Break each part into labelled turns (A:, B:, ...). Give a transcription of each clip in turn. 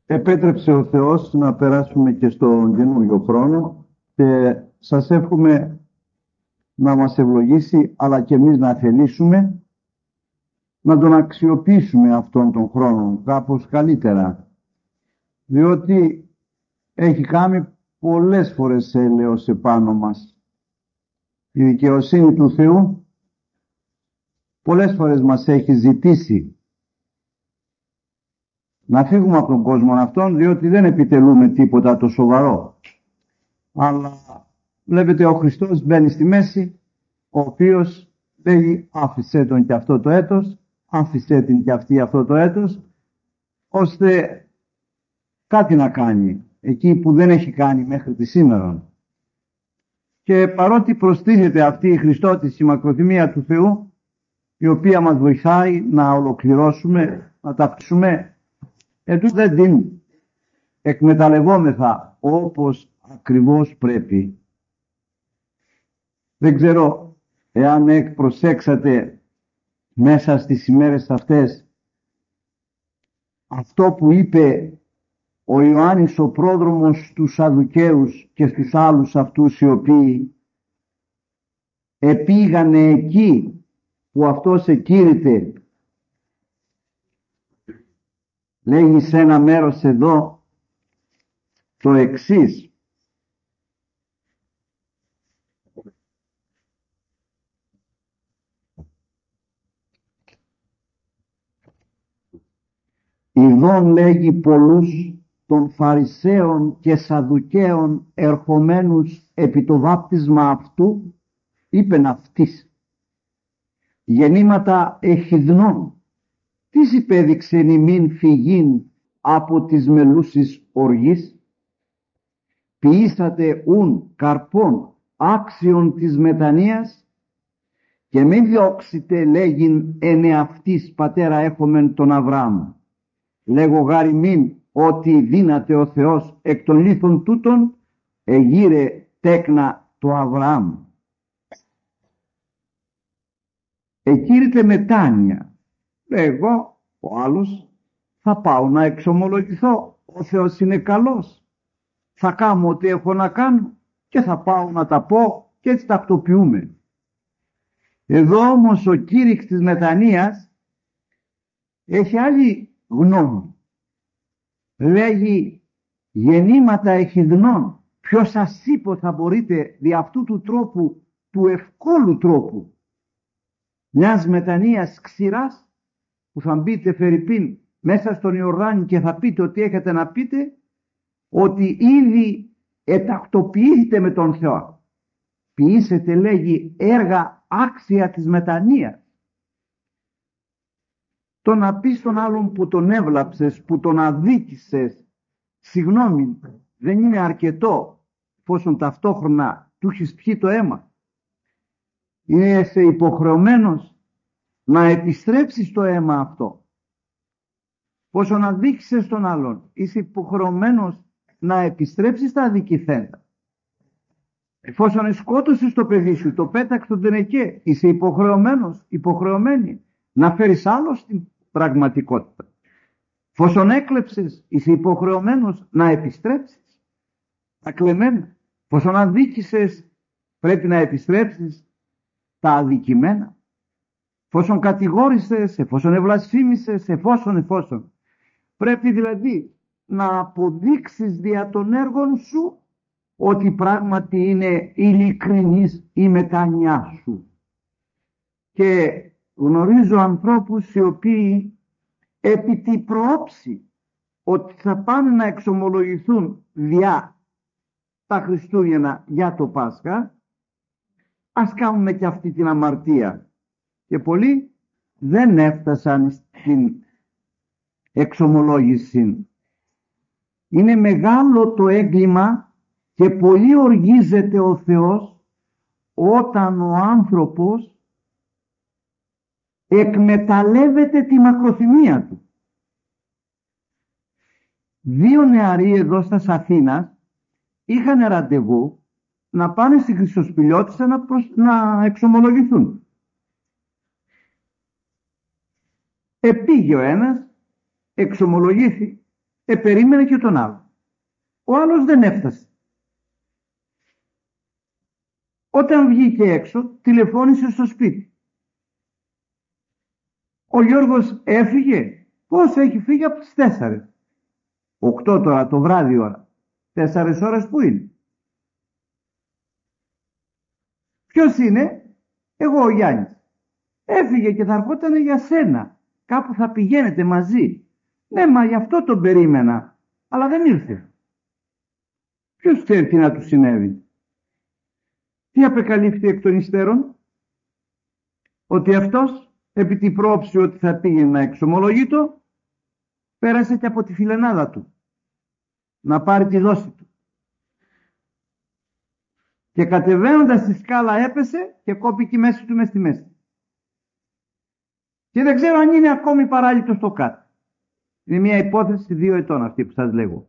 A: επέτρεψε ο Θεός να περάσουμε και στον καινούριο χρόνο και σας εύχομαι να μας ευλογήσει, αλλά και εμείς να θελήσουμε να τον αξιοποιήσουμε αυτόν τον χρόνο κάπως καλύτερα, διότι έχει κάνει πολλές φορές έλεος επάνω μας. Η δικαιοσύνη του Θεού πολλές φορές μας έχει ζητήσει να φύγουμε από τον κόσμο αυτόν, διότι δεν επιτελούμε τίποτα το σοβαρό. Αλλά βλέπετε, ο Χριστός μπαίνει στη μέση, ο οποίος λέγει άφησέ τον και αυτό το έτος, άφησέ την και αυτή αυτό το έτος, ώστε κάτι να κάνει εκεί που δεν έχει κάνει μέχρι τη σήμερα. Και παρότι προστίθεται αυτή η Χριστότηση μακροθυμία του Θεού, η οποία μας βοηθάει να ολοκληρώσουμε, να ταυτίσουμε, ετούτο δεν την εκμεταλλευόμεθα όπως ακριβώς πρέπει. Δεν ξέρω εάν προσέξατε μέσα στις ημέρες αυτές αυτό που είπε ο Ιωάννης ο πρόδρομος στους Σαδουκαίους και στους άλλους αυτούς οι οποίοι επήγανε εκεί που αυτός εκήρυτε. Λέγει σε ένα μέρος εδώ το εξής: «Ιδών, λέγει, πολλούς των Φαρισαίων και Σαδουκαίων ερχομένους επί το βάπτισμα αυτού, είπεν αυτής, γεννήματα εχιδνών, τις υπέδειξεν ημίν φυγήν από τις μελούσης οργής, ποιήσατε ουν καρπών άξιον της μετανοίας, και μη διώξετε, λέγειν, εν εαυτής πατέρα έχομεν τον Αβραάμ. Λέγω γάρι μην ότι δύναται ο Θεός εκ των λίθων τούτων εγείρε τέκνα το Αβραάμ». Εκήρυτε μετάνοια. Εγώ, ο άλλος, θα πάω να εξομολογηθώ. Ο Θεός είναι καλός. Θα κάνω ό,τι έχω να κάνω και θα πάω να τα πω και έτσι τακτοποιούμε. Εδώ όμως ο κήρυξ της μετανοίας έχει άλλη γνώμη. Λέγει γεννήματα εχιδνών. Ποιος σας είπε θα μπορείτε δι' αυτού του τρόπου, του ευκόλου τρόπου, μιας μετανοίας ξηράς, που θα μπείτε φερειπίν μέσα στον Ιορδάνη και θα πείτε ότι έχετε να πείτε, ότι ήδη ετακτοποιήσετε με τον Θεό. Ποιήσετε, λέγει, έργα άξια της μετανοίας. Το να πεις στον άλλον που τον έβλαψες, που τον αδίκησες, συγγνώμη, δεν είναι αρκετό, εφόσον ταυτόχρονα του έχεις πιει το αίμα. Είσαι υποχρεωμένος να επιστρέψεις το αίμα αυτό. Πόσον αδίκησες τον άλλον, είσαι υποχρεωμένος να επιστρέψεις τα αδικηθέντα. Εφόσον σκότωσες το παιδί σου, το πέταξες στον τενεκέ, είσαι υποχρεωμένος, υποχρεωμένη να φέρεις άλλο στην πραγματικότητα. Εφόσον έκλεψες, είσαι υποχρεωμένος να επιστρέψεις τα κλεμμένα. Εφόσον αδίκησες, πρέπει να επιστρέψεις τα αδικημένα. Εφόσον κατηγόρησες, εφόσον ευλασφήμισες, εφόσον. Πρέπει δηλαδή να αποδείξεις δια των έργων σου ότι πράγματι είναι ειλικρινής η μετάνοιά σου. Και γνωρίζω ανθρώπους οι οποίοι επί τη προόψη ότι θα πάνε να εξομολογηθούν διά τα Χριστούγεννα για το Πάσχα, ας κάνουμε και αυτή την αμαρτία. Και πολλοί δεν έφτασαν στην εξομολόγηση. Είναι μεγάλο το έγκλημα και πολύ οργίζεται ο Θεός όταν ο άνθρωπος εκμεταλλεύεται τη μακροθυμία του. 2 νεαροί εδώ στα Αθήνας είχαν ραντεβού να πάνε στη Χρυσοσπηλιώτισσα να εξομολογηθούν. Επήγε ο ένας, εξομολογήθη Περίμενε και τον άλλο. Ο άλλος δεν έφτασε. Όταν βγήκε έξω, τηλεφώνησε στο σπίτι. Ο Γιώργος έφυγε. Πώς έχει φύγει? Από τις 4. 8 τώρα το βράδυ ώρα. 4 ώρες που είναι? Ποιος είναι? Εγώ ο Γιάννης. Έφυγε και θα ερχόταν για σένα. Κάπου θα πηγαίνετε μαζί. Ναι, μα γι' αυτό τον περίμενα. Αλλά δεν ήρθε. Ποιος ξέρει τι να του συνέβη? Τι απεκαλύφθη εκ των υστέρων? Ότι αυτός, επί την πρόψη ότι θα πήγαινε να εξομολογείτο, πέρασε και από τη φιλενάδα του να πάρει τη δόση του. Και κατεβαίνοντας στη σκάλα έπεσε και κόπηκε η μέση του μες στη μέση. Και δεν ξέρω αν είναι ακόμη παράλυτο στο κάτω. Είναι μια υπόθεση 2 ετών αυτή που σας λέγω.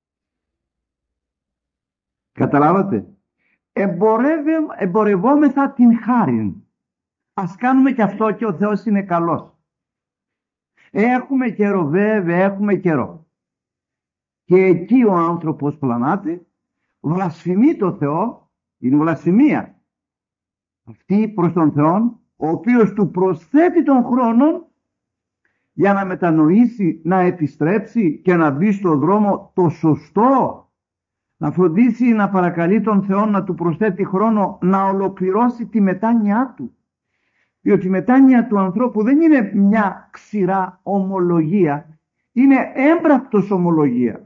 A: Καταλάβατε? Εμπορευόμεθα την χάριν. Ας κάνουμε και αυτό, και ο Θεός είναι καλός. Έχουμε καιρό, βέβαια έχουμε καιρό. Και εκεί ο άνθρωπος πλανάται, βλασφημεί το Θεό, είναι βλασφημία αυτή προς τον Θεό, ο οποίος του προσθέτει τον χρόνο για να μετανοήσει, να επιστρέψει και να μπει στον δρόμο το σωστό, να φροντίσει να παρακαλεί τον Θεό να του προσθέτει χρόνο να ολοκληρώσει τη μετάνοιά του. Διότι η μετάνοια του ανθρώπου δεν είναι μια ξηρά ομολογία, είναι έμπρακτος ομολογία.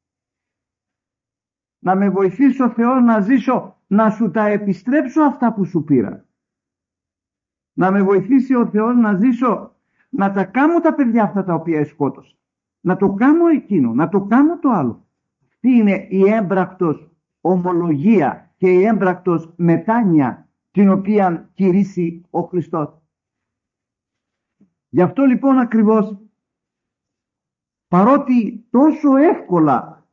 A: Να με βοηθήσει ο Θεός να ζήσω, να σου τα επιστρέψω αυτά που σου πήρα. Να με βοηθήσει ο Θεός να ζήσω, να τα κάνω τα παιδιά αυτά τα οποία σκότωσα. Να το κάνω εκείνο, να το κάνω το άλλο. Τι είναι η έμπρακτος ομολογία και η έμπρακτος μετάνοια την οποία κηρύσσει ο Χριστός. Γι' αυτό λοιπόν ακριβώς, παρότι τόσο εύκολα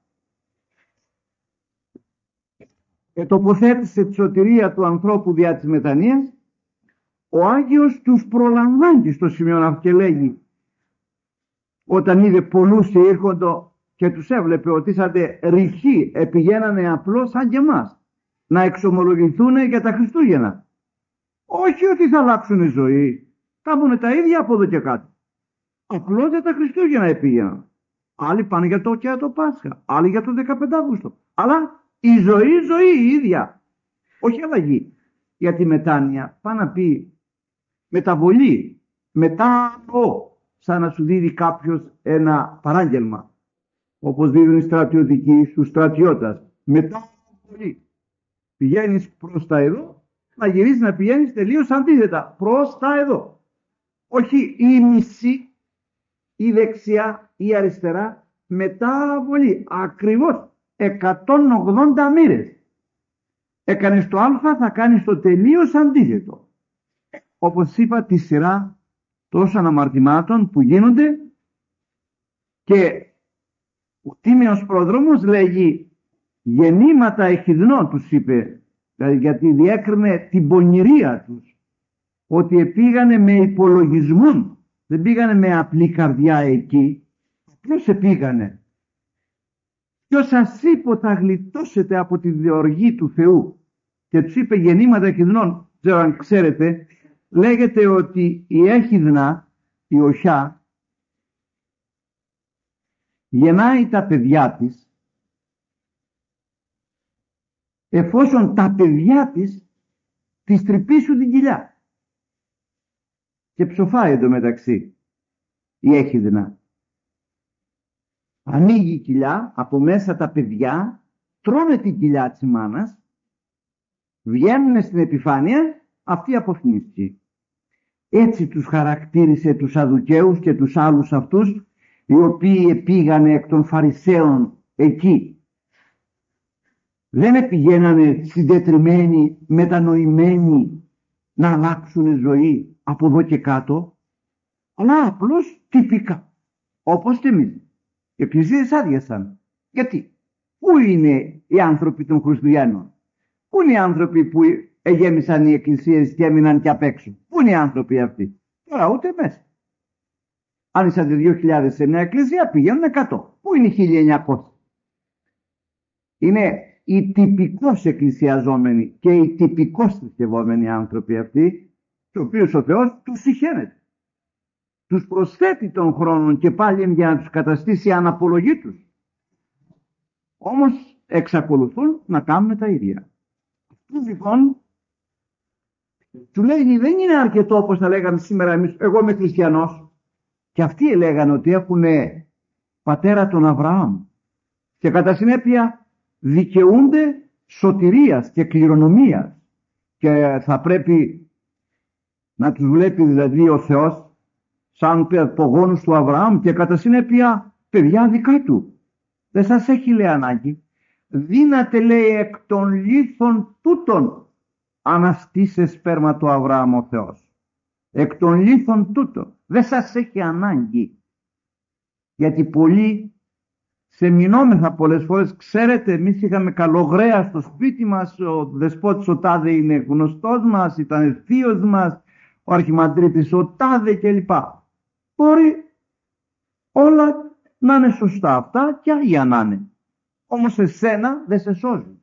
A: τοποθέτησε τη σωτηρία του ανθρώπου δια της μετανοίας, ο Άγιος τους προλαμβάνει στο σημείο αυτό και λέγει, όταν είδε πολλούς και ήρχοντο και τους έβλεπε ότι ήσατε ρηχοί, πηγαίνανε απλώς σαν και εμάς να εξομολογηθούν για τα Χριστούγεννα. Όχι ότι θα αλλάξουν η ζωή, θα μπουν τα ίδια από εδώ και κάτω. Απλώς για τα Χριστούγεννα πήγαιναν. Άλλοι πάνε για το Πάσχα, άλλοι για το 15 Αύγουστο. Αλλά η ζωή η ίδια. Όχι αλλαγή. Για τη μετάνοια πάει να πει μεταβολή, σαν να σου δίδει κάποιος ένα παράγγελμα. Όπως δίδουν οι στρατιωτικοί στους στρατιώτες. Μεταβολή. Πηγαίνεις προς τα εδώ, να γυρίσεις να πηγαίνεις τελείως αντίθετα. Προς τα εδώ. Όχι η μισή, η δεξιά, η αριστερά. Μεταβολή. Ακριβώς 180 μοίρες. Έκανες το α, θα κάνεις το τελείως αντίθετο. Όπως είπα, τη σειρά τόσων αμαρτημάτων που γίνονται, και ο τίμιος προδρόμος λέγει γεννήματα εχιδνών, τους είπε, γιατί διέκρινε την πονηρία τους, ότι πήγανε με υπολογισμόν, δεν πήγανε με απλή καρδιά εκεί. Ποιος πήγανε? Ποιος σας είπε θα γλιτώσετε από τη διοργή του Θεού? Και τους είπε γεννήματα εχιδνών. Ξέρω αν ξέρετε, λέγεται ότι η έχιδνα, η οχιά, γεννάει τα παιδιά της εφόσον τα παιδιά της τρυπήσουν την κοιλιά. Και ψοφάει εντωμεταξύ η έχιδνα. Ανοίγει η κοιλιά, από μέσα τα παιδιά τρώνε την κοιλιά της μάνας, βγαίνουν στην επιφάνεια, αυτή αποφνίστηκε. Έτσι τους χαρακτήρισε τους Σαδουκαίους και τους άλλους αυτούς, οι οποίοι πήγανε εκ των Φαρισαίων εκεί. Δεν πηγαίνανε συντετριμμένοι, μετανοημένοι να αλλάξουν ζωή από εδώ και κάτω, αλλά απλώς τυπικά, όπως και εμείς. Οι εκκλησίες άδειασαν. Γιατί? Πού είναι οι άνθρωποι των Χριστουγέννων? Πού είναι οι άνθρωποι που γέμισαν οι εκκλησίες και έμειναν και απ' έξω? Πού είναι οι άνθρωποι αυτοί? Τώρα ούτε μέσα. Αν είσατε 2.000 σε μια εκκλησία, πηγαίνουν 100. Πού είναι οι 1900? Είναι οι τυπικώς εκκλησιαζόμενοι και οι τυπικώς θρησκευόμενοι άνθρωποι αυτοί, τους οποίους ο Θεός τους συχαίνεται. Τους προσθέτει τον χρόνο και πάλι για να τους καταστήσει αναπολογή τους. Όμως εξακολουθούν να κάνουν τα ίδια. Αυτούς λοιπόν του λέει δεν είναι αρκετό όπως θα λέγαμε σήμερα εμείς, εγώ είμαι χριστιανός. Και αυτοί λέγανε ότι έχουν πατέρα τον Αβραάμ και κατά συνέπεια δικαιούνται σωτηρίας και κληρονομίας και θα πρέπει να τους βλέπει δηλαδή ο Θεός σαν απογόνους του Αβραάμ και κατά συνέπεια παιδιά δικά του. Δεν σας έχει λέει ανάγκη. Δύναται λέει εκ των λίθων τούτων αναστήσε σπέρμα του Αβραάμ ο Θεός. Εκ των λίθων τούτων. Δεν σας έχει ανάγκη. Γιατί πολλοί σεμινόμεθα πολλές φορές. Ξέρετε, εμείς είχαμε καλογραία στο σπίτι μας, ο δεσπότης ο τάδε είναι γνωστός μας, ήταν θείος μας, ο αρχιμαντρίτης ο τάδε κλπ. Μπορεί όλα να είναι σωστά αυτά και άγια να είναι. Όμως εσένα δεν σε σώζουν.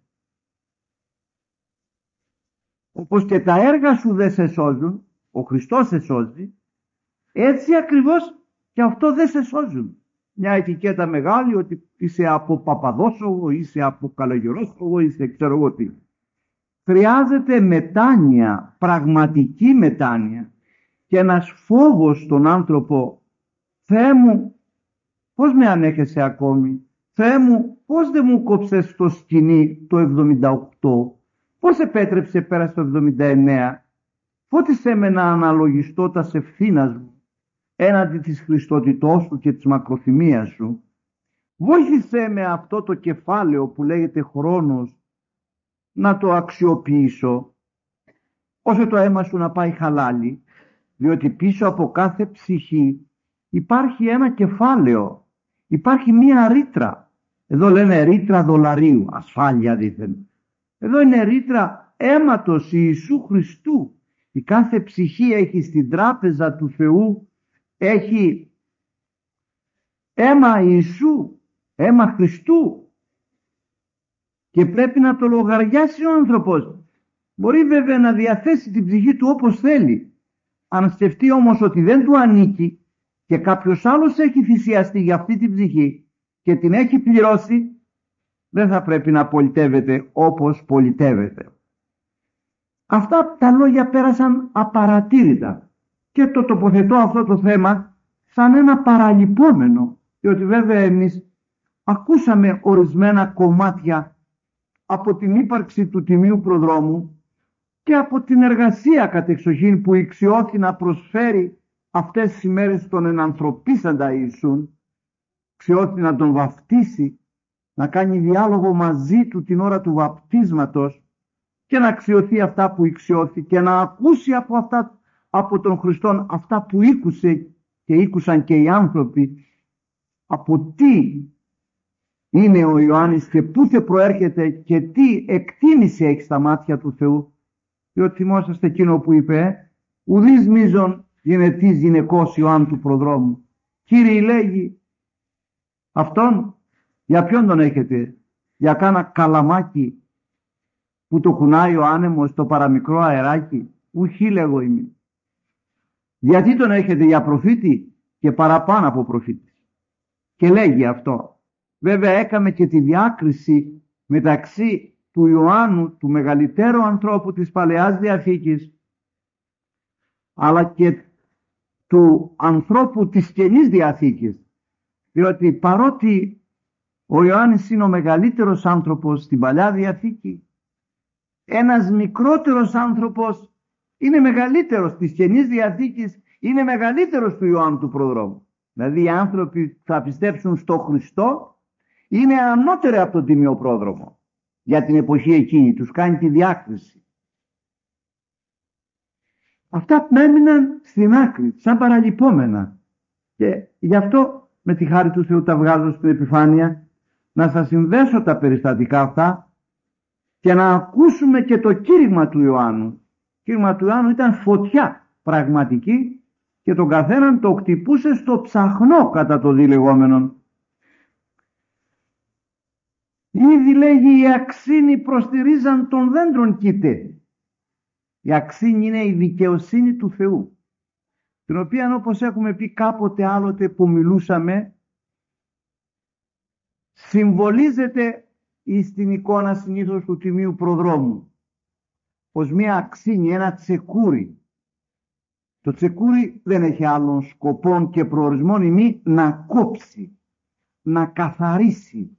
A: Όπως και τα έργα σου δεν σε σώζουν, ο Χριστός σε σώζει, έτσι ακριβώς και αυτό δεν σε σώζουν. Μια ετικέτα μεγάλη ότι είσαι από Παπαδόσογο, είσαι από Καλογερόσογο, είσαι ξέρω εγώ τι. Χρειάζεται μετάνοια, πραγματική μετάνοια και ένας φόβος στον άνθρωπο. Θεέ μου, πώς με ανέχεσαι ακόμη? Θεέ μου, πώς δεν μου κόψες το σκηνή το 78? Πώς επέτρεψε πέρα στο 79? Φώτισέ με να αναλογιστώ τα ευθύνας μου έναντι της Χριστότητός σου και της μακροθυμίας σου. Βόηθησέ με αυτό το κεφάλαιο που λέγεται χρόνος να το αξιοποιήσω ώστε το αίμα σου να πάει χαλάλι, διότι πίσω από κάθε ψυχή υπάρχει ένα κεφάλαιο, υπάρχει μία ρήτρα. Εδώ λένε ρήτρα δολαρίου, ασφάλεια δήθεν. Εδώ είναι ρήτρα αίματος Ιησού Χριστού. Η κάθε ψυχή έχει στην τράπεζα του Θεού, έχει αίμα Ιησού, αίμα Χριστού και πρέπει να το λογαριάσει ο άνθρωπος. Μπορεί βέβαια να διαθέσει την ψυχή του όπως θέλει. Αν σκεφτεί όμως ότι δεν του ανήκει και κάποιος άλλος έχει θυσιαστεί για αυτή την ψυχή και την έχει πληρώσει, δεν θα πρέπει να πολιτεύεται όπως πολιτεύεται. Αυτά τα λόγια πέρασαν απαρατήρητα και το τοποθετώ αυτό το θέμα σαν ένα παραλυπόμενο, διότι βέβαια εμείς ακούσαμε ορισμένα κομμάτια από την ύπαρξη του Τιμίου Προδρόμου και από την εργασία κατεξοχήν που ηξιώθη να προσφέρει αυτές τις ημέρες τον ενανθρωπίσαντα Ιησούν, αξιώθη να τον βαφτίσει, να κάνει διάλογο μαζί του την ώρα του βαπτίσματος και να αξιωθεί αυτά που ηξιώθη και να ακούσει από τον Χριστόν αυτά που ήκουσε και ήκουσαν και οι άνθρωποι, από τι είναι ο Ιωάννης και πού θε προέρχεται και τι εκτίμηση έχει στα μάτια του Θεού. Διότι θυμόσαστε εκείνο που είπε, ουδείς μείζων γενετής γυναικός Ιωάννου του Προδρόμου. Κύριε λέγει, αυτόν για ποιον τον έχετε? Για κάνα καλαμάκι που το κουνάει ο άνεμος στο παραμικρό αεράκι? Ουχή λέγω είμαι. Γιατί τον έχετε? Για προφήτη και παραπάνω από προφήτη. Και λέγει αυτό. Βέβαια έκαμε και τη διάκριση μεταξύ του Ιωάννου, του μεγαλύτερου ανθρώπου της Παλαιάς Διαθήκης, αλλά και του ανθρώπου της Καινής Διαθήκης. Διότι παρότι ο Ιωάννης είναι ο μεγαλύτερος άνθρωπος στην Παλιά Διαθήκη, ένας μικρότερος άνθρωπος είναι μεγαλύτερος της Καινής Διαθήκης, είναι μεγαλύτερος του Ιωάννου του Προδρόμου. Δηλαδή οι άνθρωποι που θα πιστέψουν στο Χριστό είναι ανώτεροι από τον Τιμίο Πρόδρομο. Για την εποχή εκείνη τους κάνει τη διάκριση. Αυτά έμειναν στην άκρη, σαν παραλυπόμενα. Και γι' αυτό με τη χάρη του Θεού τα βγάζω στην επιφάνεια, να σας συνδέσω τα περιστατικά αυτά και να ακούσουμε και το κήρυγμα του Ιωάννου. Το κήρυγμα του Ιωάννου ήταν φωτιά πραγματική και τον καθέναν το χτυπούσε στο ψαχνό κατά το δι λεγόμενον. Ήδη λέγει η αξίνη προς τη ρίζαν των δέντρων κοίται. Η αξίνη είναι η δικαιοσύνη του Θεού, την οποία, όπως έχουμε πει κάποτε άλλοτε που μιλούσαμε, συμβολίζεται στην εικόνα συνήθως του Τιμίου Προδρόμου ως μια αξίνη, ένα τσεκούρι. Το τσεκούρι δεν έχει άλλον σκοπό και προορισμό ημί να κόψει, να καθαρίσει.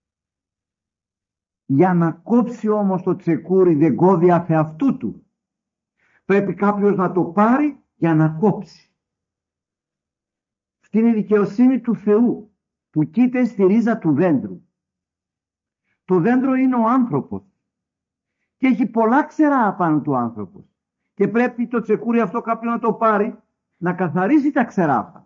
A: Για να κόψει όμως το τσεκούρι δεν κόβει αφ' αυτού του. Πρέπει κάποιος να το πάρει για να κόψει. Αυτή είναι η δικαιοσύνη του Θεού που κοίται στη ρίζα του δέντρου. Το δέντρο είναι ο άνθρωπος και έχει πολλά ξερά απάνω του άνθρωπος και πρέπει το τσεκούρι αυτό κάποιον να το πάρει να καθαρίσει τα ξερά αυτά.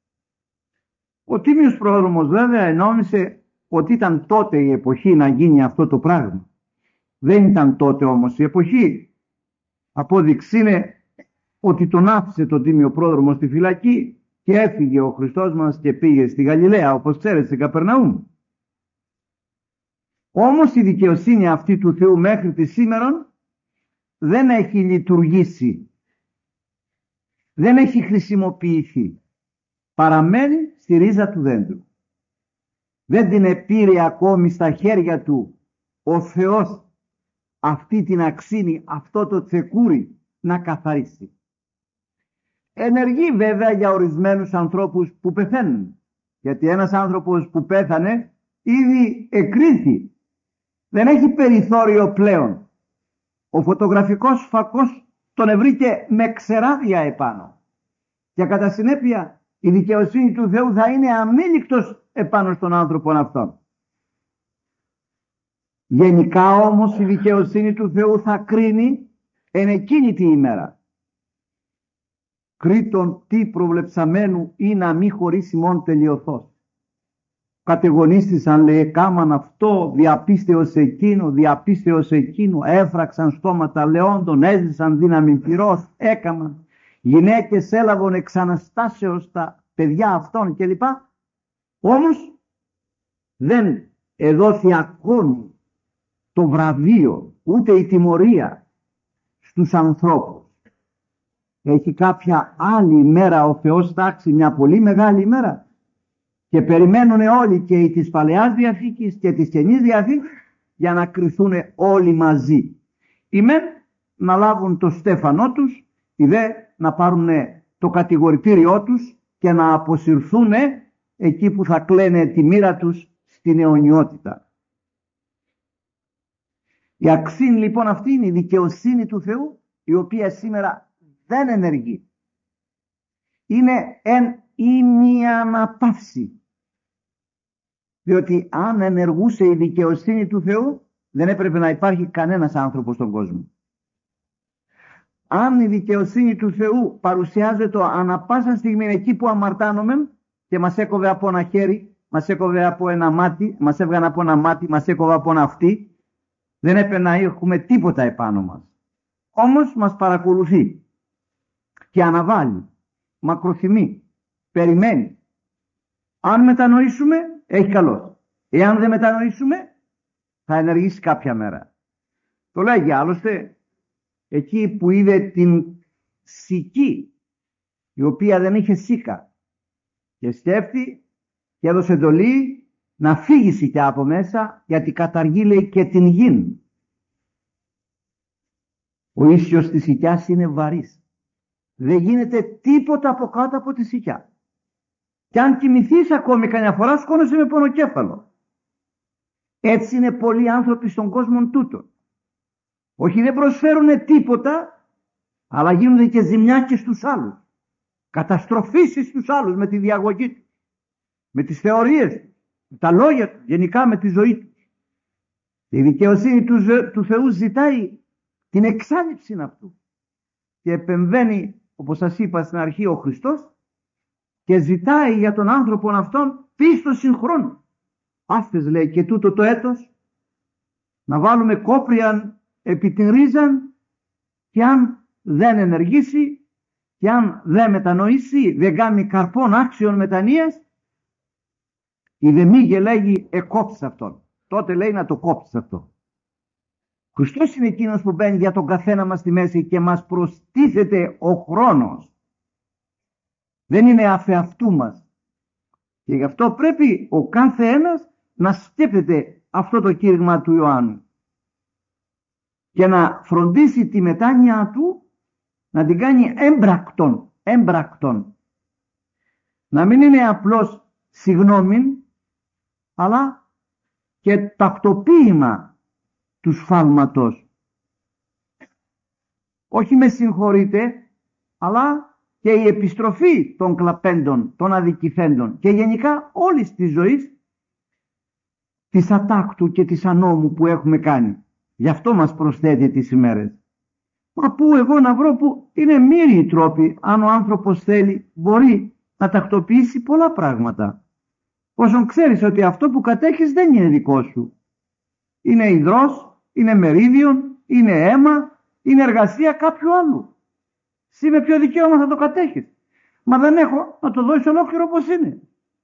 A: Ο Τίμιος Πρόδρομος βέβαια νόμισε ότι ήταν τότε η εποχή να γίνει αυτό το πράγμα. Δεν ήταν τότε όμως η εποχή. Απόδειξη είναι ότι τον άφησε τον Τίμιο Πρόδρομο στη φυλακή και έφυγε ο Χριστός μας και πήγε στη Γαλιλαία, όπως ξέρετε, στην Καπερναούμ. Όμως η δικαιοσύνη αυτή του Θεού μέχρι τη σήμερον δεν έχει λειτουργήσει, δεν έχει χρησιμοποιηθεί. Παραμένει στη ρίζα του δέντρου. Δεν την επήρε ακόμη στα χέρια του ο Θεός αυτή την αξίνη, αυτό το τσεκούρι να καθαρίσει. Ενεργεί βέβαια για ορισμένους ανθρώπους που πεθαίνουν. Γιατί ένας άνθρωπος που πέθανε ήδη εκρίθη. Δεν έχει περιθώριο πλέον. Ο φωτογραφικός φακός τον ευρήκε με ξεράδια επάνω. Και κατά συνέπεια η δικαιοσύνη του Θεού θα είναι αμήλικτος επάνω στον άνθρωπο αυτόν. Γενικά όμως η δικαιοσύνη του Θεού θα κρίνει εν εκείνη τη ημέρα. Κρήτον τι προβλεψαμένου ή να μη χωρίσει μόν τελειωθώς. Κατεγονίστησαν, λέει, κάμαν αυτό, διαπίστεως εκείνο, έφραξαν στόματα λεόντων, έζησαν δύναμη πυρός, έκαμαν. Γυναίκες έλαβαν εξ αναστάσεως τα παιδιά αυτών κλπ. Όμως δεν εδόθη ακόμη το βραβείο, ούτε η τιμωρία στους ανθρώπους. Έχει κάποια άλλη ημέρα ο Θεός τάξει, μια πολύ μεγάλη ημέρα, και περιμένουν όλοι και οι της Παλαιάς Διαθήκης και της Καινής Διαθήκης για να κριθούν όλοι μαζί. Οι μεν να λάβουν το στέφανό τους, οι δε να πάρουν το κατηγορητήριό τους και να αποσυρθούν εκεί που θα κλαίνε τη μοίρα τους στην αιωνιότητα. Η αξίνη λοιπόν αυτή είναι η δικαιοσύνη του Θεού, η οποία σήμερα δεν ενεργεί. Είναι εν ημιαναπαύση. Διότι αν ενεργούσε η δικαιοσύνη του Θεού, δεν έπρεπε να υπάρχει κανένας άνθρωπος στον κόσμο. Αν η δικαιοσύνη του Θεού παρουσιάζεται ανα πάσα στιγμή εκεί που αμαρτάνομεν και μας έκοβε από ένα χέρι, μας έκοβε από ένα μάτι, μας έβγανε από ένα μάτι, μας έκοβε από ένα αυτί, δεν έπρεπε να έχουμε τίποτα επάνω μας. Όμως μας παρακολουθεί και αναβάλει, μακροθυμεί, περιμένει. Αν μετανοήσουμε, έχει καλώς. Εάν δεν μετανοήσουμε, θα ενεργήσει κάποια μέρα. Το λέγει άλλωστε εκεί που είδε την σική, η οποία δεν είχε σίκα, και στέφτη και έδωσε εντολή να φύγει σικιά από μέσα, γιατί καταργεί, λέει, και την γην. Ο ίσιος της σικιάς είναι βαρύς. Δεν γίνεται τίποτα από κάτω από τη σικιά. Και αν κοιμηθείς ακόμη καμιά φορά, σκόνεσαι με πονοκέφαλο. Έτσι είναι πολλοί άνθρωποι στον κόσμο τούτο. Όχι, δεν προσφέρουν τίποτα, αλλά γίνονται και ζημιά και στους άλλους. Καταστροφήσεις στους άλλους με τη διαγωγή του, με τις θεωρίες του, με τα λόγια του, γενικά με τη ζωή του. Η δικαιοσύνη του Θεού ζητάει την εξάλληψη αυτού και επεμβαίνει, όπως σας είπα στην αρχή, ο Χριστός και ζητάει για τον άνθρωπο αυτόν πίστοσιν χρόνου. Άφες, λέει, και τούτο το έτος να βάλουμε κόπριαν επί την ρίζαν, και αν δεν ενεργήσει και αν δεν μετανοήσει, δεν κάνει καρπών άξιων μετανοίας, η δε μήγε, λέγει, εκόψει αυτόν. τότε λέει να το κόψεις αυτό. Ο Χριστός είναι εκείνος που μπαίνει για τον καθένα μας στη μέση και μας προστίθεται ο χρόνος. Δεν είναι αφεαυτού μας. Και γι' αυτό πρέπει ο κάθε ένας να σκέφτεται αυτό το κήρυγμα του Ιωάννου και να φροντίσει τη μετάνοια του να την κάνει έμπρακτον. Να μην είναι απλώς συγγνώμη, αλλά και τακτοποίημα του σφάλματος. Όχι με συγχωρείτε, αλλά και η επιστροφή των κλαπέντων, των αδικηθέντων και γενικά όλης της ζωής της ατάκτου και της ανόμου που έχουμε κάνει. Γι' αυτό μας προσθέτει τις ημέρες. Μα πού εγώ να βρω που είναι μοίροι οι τρόποι, αν ο άνθρωπος θέλει, μπορεί να τακτοποιήσει πολλά πράγματα. Όσον ξέρεις ότι αυτό που κατέχεις δεν είναι δικό σου. Είναι υδρός, είναι μερίδιον, είναι αίμα, είναι εργασία κάποιου άλλου. Εσύ με ποιο δικαίωμα θα το κατέχεις? Μα δεν έχω, να το δώσεις ολόκληρο όπως είναι.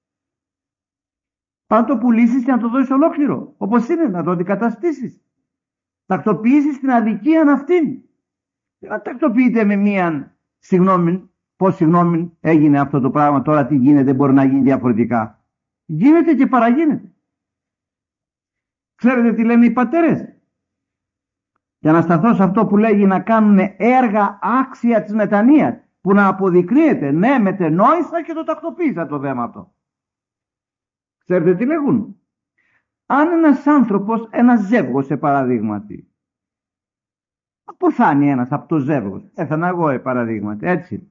A: Αν το πουλήσεις και να το δώσεις ολόκληρο όπως είναι, να το αντικαταστήσεις. Τακτοποιήσεις την αδικία αυτήν. Δεν τακτοποιείται με μία συγγνώμη. Πώς συγγνώμη έγινε αυτό το πράγμα, τώρα τι γίνεται, μπορεί να γίνει διαφορετικά? Γίνεται και παραγίνεται. Ξέρετε τι λένε οι πατέρες? Για να σταθώ σε αυτό που λέγει να κάνουν έργα άξια της μετανοίας, που να αποδεικνύεται, ναι, μετενόησα και το τακτοποίησα το θέμα αυτό. Ξέρετε τι λέγουν? Αν ένας άνθρωπος, ένας ζεύγος σε παραδείγματι, αποθάνει ένας από το ζεύγος, έθανα εγώ παραδείγματι, έτσι,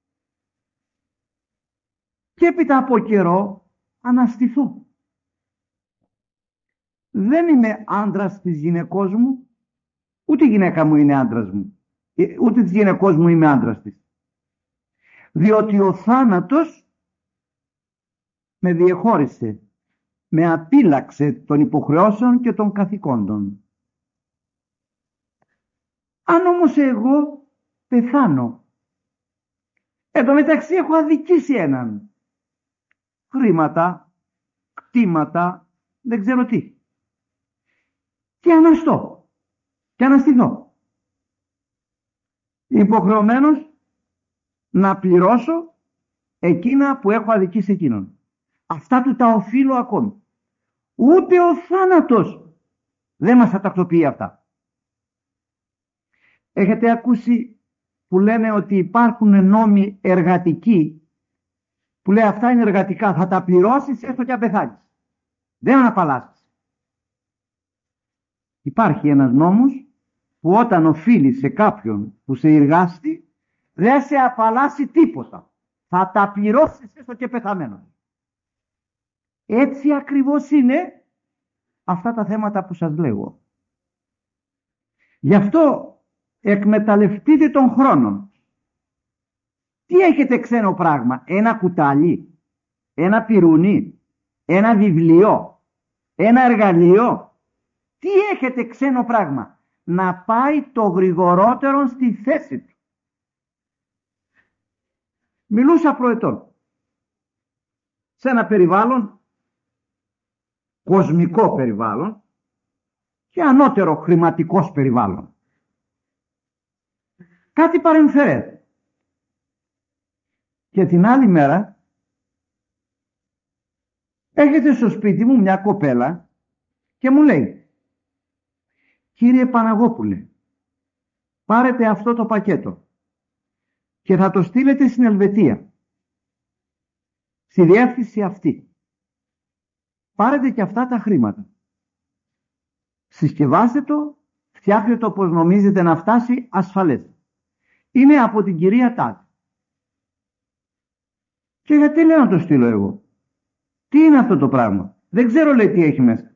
A: και έπειτα από καιρό αναστηθώ. Δεν είμαι άντρας της γυναικός μου, ούτε η γυναίκα μου είναι άντρας μου, ούτε της γυναικός μου είμαι άντρας της. Διότι ο θάνατος με διεχώρισε, με απείλαξε των υποχρεώσεων και των καθηκόντων. Αν όμως εγώ πεθάνω, εν τω μεταξύ έχω αδικήσει έναν, χρήματα, κτήματα, δεν ξέρω τι, και αναστώ και αναστηθώ, υποχρεωμένος να πληρώσω εκείνα που έχω αδικήσει εκείνον. Αυτά του τα οφείλω ακόμη. Ούτε ο θάνατος δεν μας ατακτοποιεί αυτά. Έχετε ακούσει που λένε ότι υπάρχουν νόμοι εργατικοί, που λέει αυτά είναι εργατικά, θα τα πληρώσεις έστω και αν πεθάνεις. Δεν αναπαλλάσσεις. Υπάρχει ένας νόμος που όταν οφείλει σε κάποιον που σε εργάστη, δεν σε απαλλάσσει τίποτα. Θα τα πληρώσεις έστω και πεθαμένος. Έτσι ακριβώς είναι αυτά τα θέματα που σας λέγω. Γι' αυτό εκμεταλλευτείτε τον χρόνο. Τι έχετε ξένο πράγμα? Ένα κουτάλι, ένα πυρούνι, ένα βιβλίο, ένα εργαλείο? Τι έχετε ξένο πράγμα? Να πάει το γρηγορότερο στη θέση του. Μιλούσα προετών σε ένα περιβάλλον, κοσμικό περιβάλλον και ανώτερο χρηματικός περιβάλλον. Κάτι παρεμφερέ. Και την άλλη μέρα έρχεται στο σπίτι μου μια κοπέλα και μου λέει: κύριε Παναγόπουλε, πάρετε αυτό το πακέτο και θα το στείλετε στην Ελβετία, στη διεύθυνση αυτή. Πάρετε και αυτά τα χρήματα. Συσκευάστε το, φτιάχτε το όπως νομίζετε να φτάσει ασφαλές. Είναι από την κυρία Τάδε. Και γιατί λέω να το στείλω εγώ? Τι είναι αυτό το πράγμα? Δεν ξέρω, λέει, τι έχει μέσα.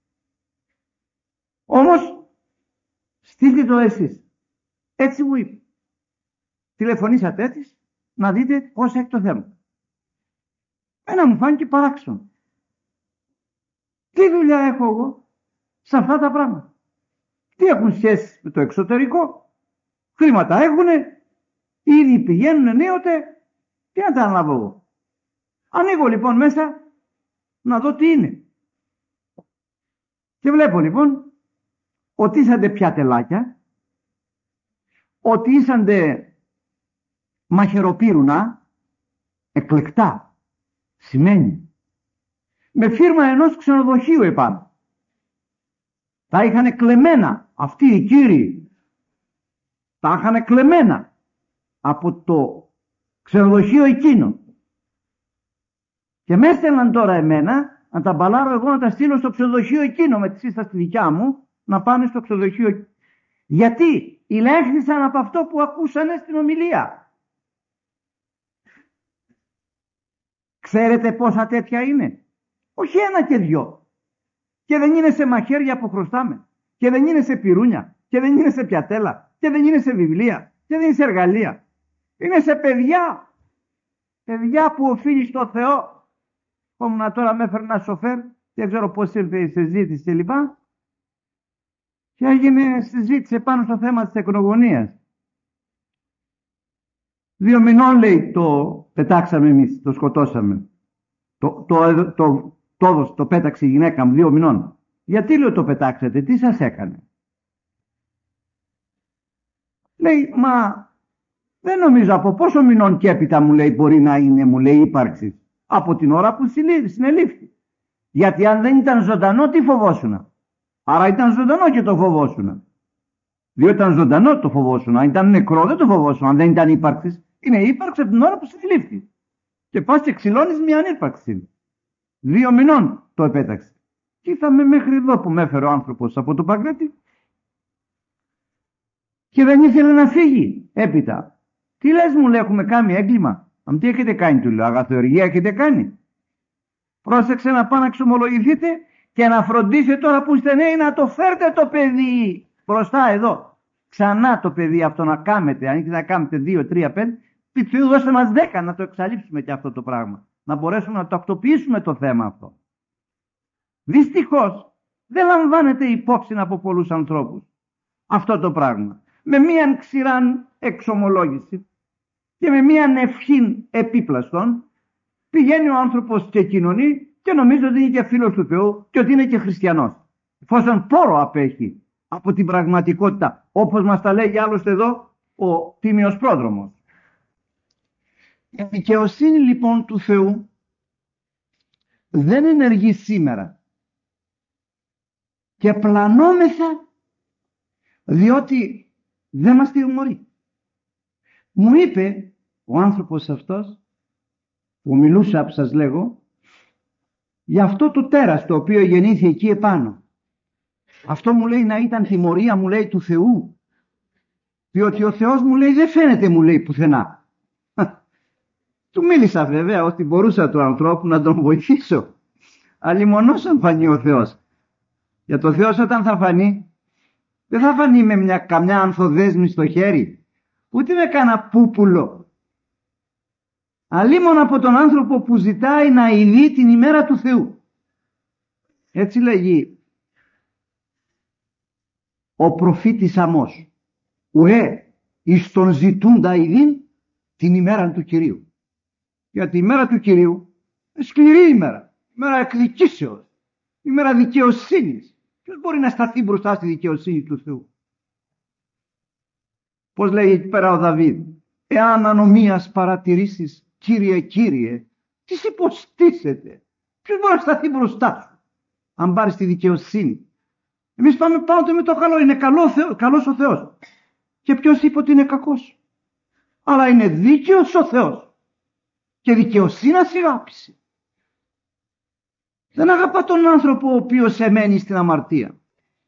A: Όμως στείλτε το εσείς. Έτσι μου είπε. Τηλεφωνήσατε έτσι να δείτε πώς έχει το θέμα. Ένα μου φάνηκε παράξενο. Τι δουλειά έχω εγώ σε αυτά τα πράγματα? Τι έχουν σχέση με το εξωτερικό? Χρήματα έχουνε, ήδη πηγαίνουν ενίοτε, τι να τα αναλάβω εγώ? Ανοίγω λοιπόν μέσα να δω τι είναι. Και βλέπω λοιπόν ότι ήσαντε πιατελάκια, ότι ήσαντε μαχαιροπύρουνα, εκλεκτά, σημαίνει, με φίρμα ενός ξενοδοχείου επάνω. Τα είχαν κλεμμένα, αυτοί οι κύριοι, τα είχαν κλεμμένα από το ξενοδοχείο εκείνο. Και με έστελναν τώρα εμένα να τα μπαλάρω εγώ να τα στείλω στο ξενοδοχείο εκείνο με τη σύσταση δικιά μου, να πάνε στο ξενοδοχείο. Γιατί ηλέχθησαν από αυτό που ακούσανε στην ομιλία. Ξέρετε πόσα τέτοια είναι? Όχι ένα και δυο. Και δεν είναι σε μαχαίρια που χρωστάμε. Και δεν είναι σε πυρούνια. Και δεν είναι σε πιατέλα. Και δεν είναι σε βιβλία. Και δεν είναι σε εργαλεία. Είναι σε παιδιά. Παιδιά που οφείλει στο Θεό. Ήμουνα τώρα, με έφερε ένα σοφέρ, δεν ξέρω πώς ήρθε η συζήτηση κλπ. Και έγινε συζήτηση πάνω στο θέμα της εκνογωνίας. 2 μηνών, λέει, το πετάξαμε εμείς, το σκοτώσαμε. Το πέταξε η γυναίκα μου 2 μηνών. Γιατί, λέω, το πετάξατε, τι σας έκανε? Λέει, μα δεν νομίζω από πόσο μηνών και έπειτα, μου λέει, μπορεί να είναι, μου λέει, ύπαρξη. Από την ώρα που συνελήφθη. Γιατί αν δεν ήταν ζωντανό, τι φοβόσουνα? Άρα ήταν ζωντανό και το φοβόσουνα. Διότι ήταν ζωντανό το φοβόσουνα. Αν ήταν νεκρό δεν το φοβόσουνα. Αν δεν ήταν ύπαρξη, είναι ύπαρξη από την ώρα που συνελήφθη. Και πας και ξυλώνεις μια ανύπαρξη. 2 μηνών το επέταξε. Και ήρθαμε μέχρι εδώ που με έφερε ο άνθρωπος από το Παγκράτη. Και δεν ήθελε να φύγει έπειτα. Τι λες, μου λέει, έχουμε κάνει έγκλημα? Αν τι έχετε κάνει, του λέω, αγαθοεργία έχετε κάνει? Πρόσεξε να πάτε να εξομολογηθείτε και να φροντίσετε τώρα που είστε νέοι να το φέρετε το παιδί μπροστά εδώ. Ξανά το παιδί αυτό να κάμετε, αν έχετε να κάνετε 2, 3, 5, πείτε του, δώστε μας 10 να το εξαλείψουμε και αυτό το πράγμα. Να μπορέσουμε να το τακτοποιήσουμε το θέμα αυτό. Δυστυχώς δεν λαμβάνεται υπόψη από πολλούς ανθρώπους αυτό το πράγμα. Με μίαν ξηράν εξομολόγηση και με μίαν ευχήν επίπλαστον πηγαίνει ο άνθρωπος και κοινωνεί και νομίζει ότι είναι και φίλος του Θεού και ότι είναι και χριστιανός. Εφόσον πόρο απέχει από την πραγματικότητα, όπως μας τα λέει άλλωστε εδώ ο Τίμιος Πρόδρομος. Η δικαιοσύνη λοιπόν του Θεού δεν ενεργεί σήμερα και πλανόμεθα διότι δεν μας τιμωρεί. Μου είπε ο άνθρωπος αυτός που μιλούσα, που σας λέγω, για αυτό το τέρας το οποίο γεννήθη εκεί επάνω. Αυτό, μου λέει, να ήταν τιμωρία, μου λέει, του Θεού, διότι ο Θεός, μου λέει, δεν φαίνεται, μου λέει, πουθενά. Του μίλησα βέβαια ότι μπορούσα του ανθρώπου να τον βοηθήσω, αλλημονώς αν φανεί ο Θεός. Για το Θεός όταν θα φανεί, δεν θα φανεί με καμιά ανθοδέσμη στο χέρι, ούτε με κανένα πούπουλο. Αλλήμον από τον άνθρωπο που ζητάει να ειδεί την ημέρα του Θεού. Έτσι λέγει ο προφήτης Αμώς. Ουέ, εις τον ζητούντα ειδήν την ημέρα του Κυρίου. Γιατί η ημέρα του Κυρίου είναι σκληρή ημέρα. Ημέρα εκδικήσεως. Ημέρα δικαιοσύνης. Ποιος μπορεί να σταθεί μπροστά στη δικαιοσύνη του Θεού? Πώς λέει εκεί πέρα ο Δαβίδ? Εάν ανομίας παρατηρήσεις, Κύριε, Κύριε, τι υποστήσετε? Ποιος μπορεί να σταθεί μπροστά σου αν πάρεις τη δικαιοσύνη? Εμείς πάμε πάντοτε με το καλό. Είναι καλός ο Θεός. Και ποιος είπε ότι είναι κακός? Αλλά είναι δίκαιος ο Θεός και δικαιοσύνη αγάπησε. Δεν αγαπά τον άνθρωπο ο οποίος εμένει στην αμαρτία.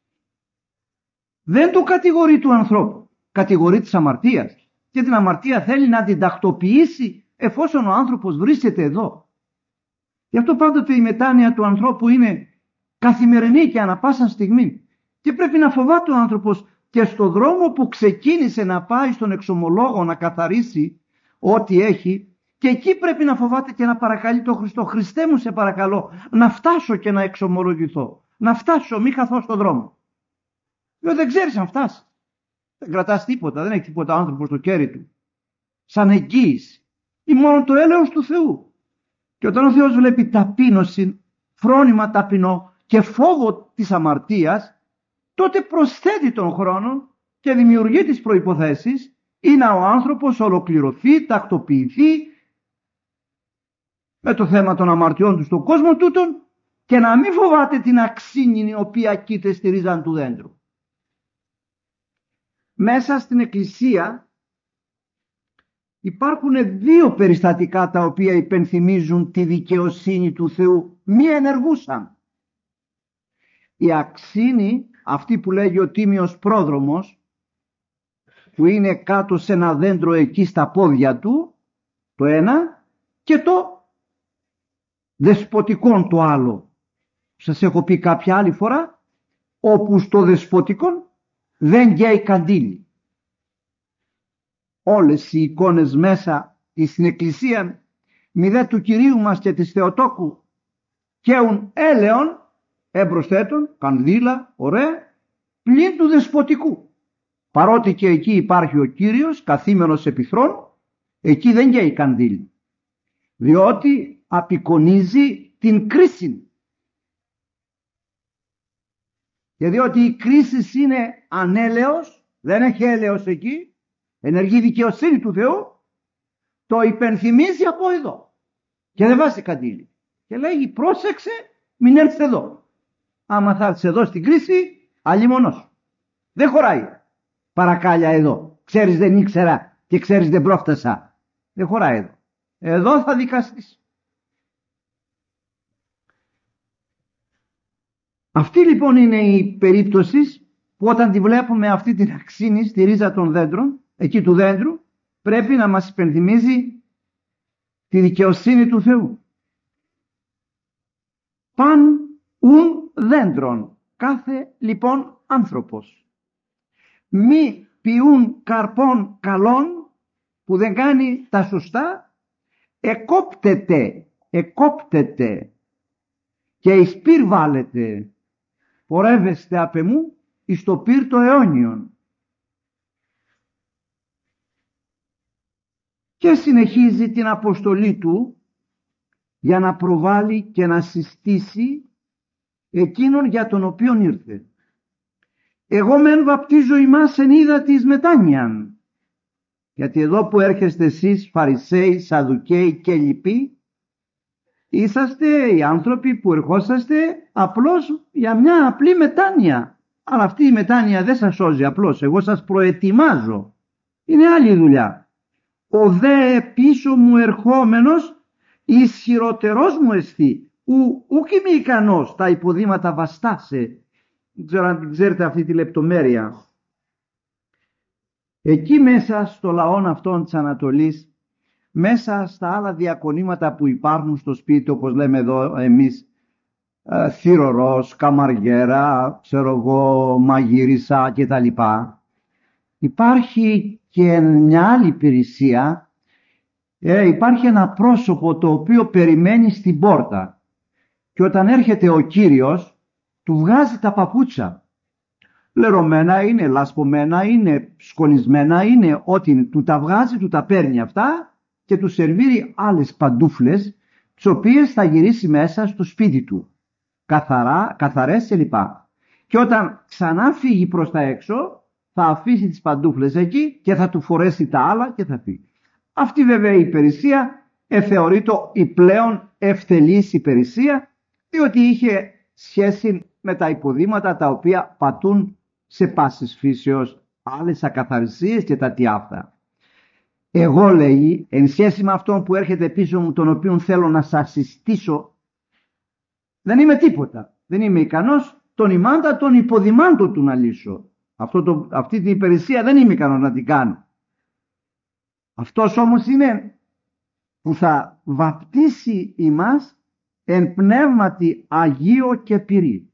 A: Δεν το κατηγορεί του ανθρώπου. Κατηγορεί της αμαρτίας. Και την αμαρτία θέλει να την τακτοποιήσει εφόσον ο άνθρωπος βρίσκεται εδώ. Γι' αυτό πάντοτε η μετάνοια του ανθρώπου είναι καθημερινή και ανα πάσα στιγμή. Και πρέπει να φοβάται ο άνθρωπος και στο δρόμο που ξεκίνησε να πάει στον εξομολόγο να καθαρίσει ό,τι έχει, και εκεί πρέπει να φοβάται και να παρακαλεί τον Χριστό. Χριστέ μου, σε παρακαλώ, να φτάσω και να εξομολογηθώ. Να φτάσω, μη χαθώ στον δρόμο. Διότι δεν ξέρεις αν φτάσει. Δεν κρατάς τίποτα, δεν έχει τίποτα άνθρωπο στο κέρι του. Σαν εγγύηση. Ή μόνο το έλεος του Θεού. Και όταν ο Θεός βλέπει ταπείνωση, φρόνημα ταπεινό, και φόβο της αμαρτίας, τότε προσθέτει τον χρόνο και δημιουργεί τις προϋποθέσεις ή να ο άνθρωπος ολοκληρωθεί, τακτοποιηθεί με το θέμα των αμαρτιών του στον κόσμο τούτον και να μην φοβάται την αξίνη η οποία κοίται στη ρίζα του δέντρου. Μέσα στην Εκκλησία υπάρχουν δύο περιστατικά τα οποία υπενθυμίζουν τη δικαιοσύνη του Θεού μη ενεργούσαν. Η αξίνη, αυτή που λέγει ο Τίμιος πρόδρομος, που είναι κάτω σε ένα δέντρο εκεί στα πόδια του, το ένα, και το δεσποτικόν το άλλο. Σας έχω πει κάποια άλλη φορά, όπου στο δεσποτικόν δεν καίει καντήλι. Όλες οι εικόνες μέσα στην Εκκλησία, μη δε του Κυρίου μας και της Θεοτόκου, καίουν έλεον, εμπροσθέτων, κανδύλα, ωραία, πλην του δεσποτικού. Παρότι και εκεί υπάρχει ο Κύριος καθήμενος επί θρόνου, εκεί δεν καίει καντήλι. Διότι απεικονίζει την κρίση. Και διότι η κρίση είναι ανέλεος, δεν έχει έλεος εκεί, ενεργεί δικαιοσύνη του Θεού, το υπενθυμίζει από εδώ. Και δεν βάζει καντήλι. Και λέγει πρόσεξε, μην έρθεις εδώ. Άμα θα έρθεις εδώ στην κρίση, αλλήμονος. Δεν χωράει. Παρακάλια εδώ. Ξέρεις δεν ήξερα και ξέρεις δεν πρόφτασα. Δεν χωράει εδώ. Εδώ θα δικαστείς. Αυτή λοιπόν είναι η περίπτωση που όταν τη βλέπουμε αυτή την αξίνη στη ρίζα των δέντρων, εκεί του δέντρου, πρέπει να μας υπενθυμίζει τη δικαιοσύνη του Θεού. Παν ουν δέντρων, κάθε λοιπόν άνθρωπος. Μη ποιούν καρπών καλών που δεν κάνει τα σωστά, εκόπτεται και εις πυρ βάλετε, πορεύεστε απ' εμού εις το πυρ το αιώνιον. Και συνεχίζει την αποστολή του για να προβάλλει και να συστήσει εκείνον για τον οποίον ήρθε. Εγώ μεν βαπτίζω ημάς εν ύδατης μετάνοιαν. Γιατί εδώ που έρχεστε εσείς Φαρισαίοι, Σαδουκαίοι και λοιποί, είσαστε οι άνθρωποι που ερχόσαστε απλώς για μια απλή μετάνοια. Αλλά αυτή η μετάνοια δεν σας σώζει απλώς, εγώ σας προετοιμάζω. Είναι άλλη δουλειά. Ο δε πίσω μου ερχόμενος ισχυρότερός μου εστί, ουκ είμαι ικανός τα υποδήματα βαστάσε. Δεν ξέρω αν την ξέρετε αυτή τη λεπτομέρεια. Εκεί μέσα στο λαό αυτών της Ανατολής, μέσα στα άλλα διακονήματα που υπάρχουν στο σπίτι, όπως λέμε εδώ εμείς, θυρωρός, καμαριέρα, ξέρω εγώ, μαγείρισα κτλ. Υπάρχει και μια άλλη υπηρεσία, υπάρχει ένα πρόσωπο το οποίο περιμένει στην πόρτα και όταν έρχεται ο Κύριος του βγάζει τα παπούτσα. Λερωμένα είναι, λασπωμένα είναι, σκολισμένα είναι, ό,τι του τα βγάζει, του τα παίρνει αυτά και του σερβίρει άλλες παντούφλες, τις οποίες θα γυρίσει μέσα στο σπίτι του, καθαρές κλπ. Και όταν ξανά φύγει προς τα έξω, θα αφήσει τις παντούφλες εκεί και θα του φορέσει τα άλλα και θα φύγει. Αυτή βέβαια η υπηρεσία θεωρείται η πλέον ευθελής υπηρεσία, διότι είχε σχέση με τα υποδήματα τα οποία πατούν σε πάσης φύσεως άλλες ακαθαρισίες και τα τι αυτά. Εγώ, λέει, εν σχέση με αυτόν που έρχεται πίσω μου, τον οποίον θέλω να σας συστήσω, δεν είμαι τίποτα. Δεν είμαι ικανός τον ημάντα των υποδημάντων του να λύσω. Αυτή την υπηρεσία δεν είμαι ικανός να την κάνω. Αυτός όμως είναι που θα βαπτίσει ημάς εν πνεύματι Αγίο και πυρί.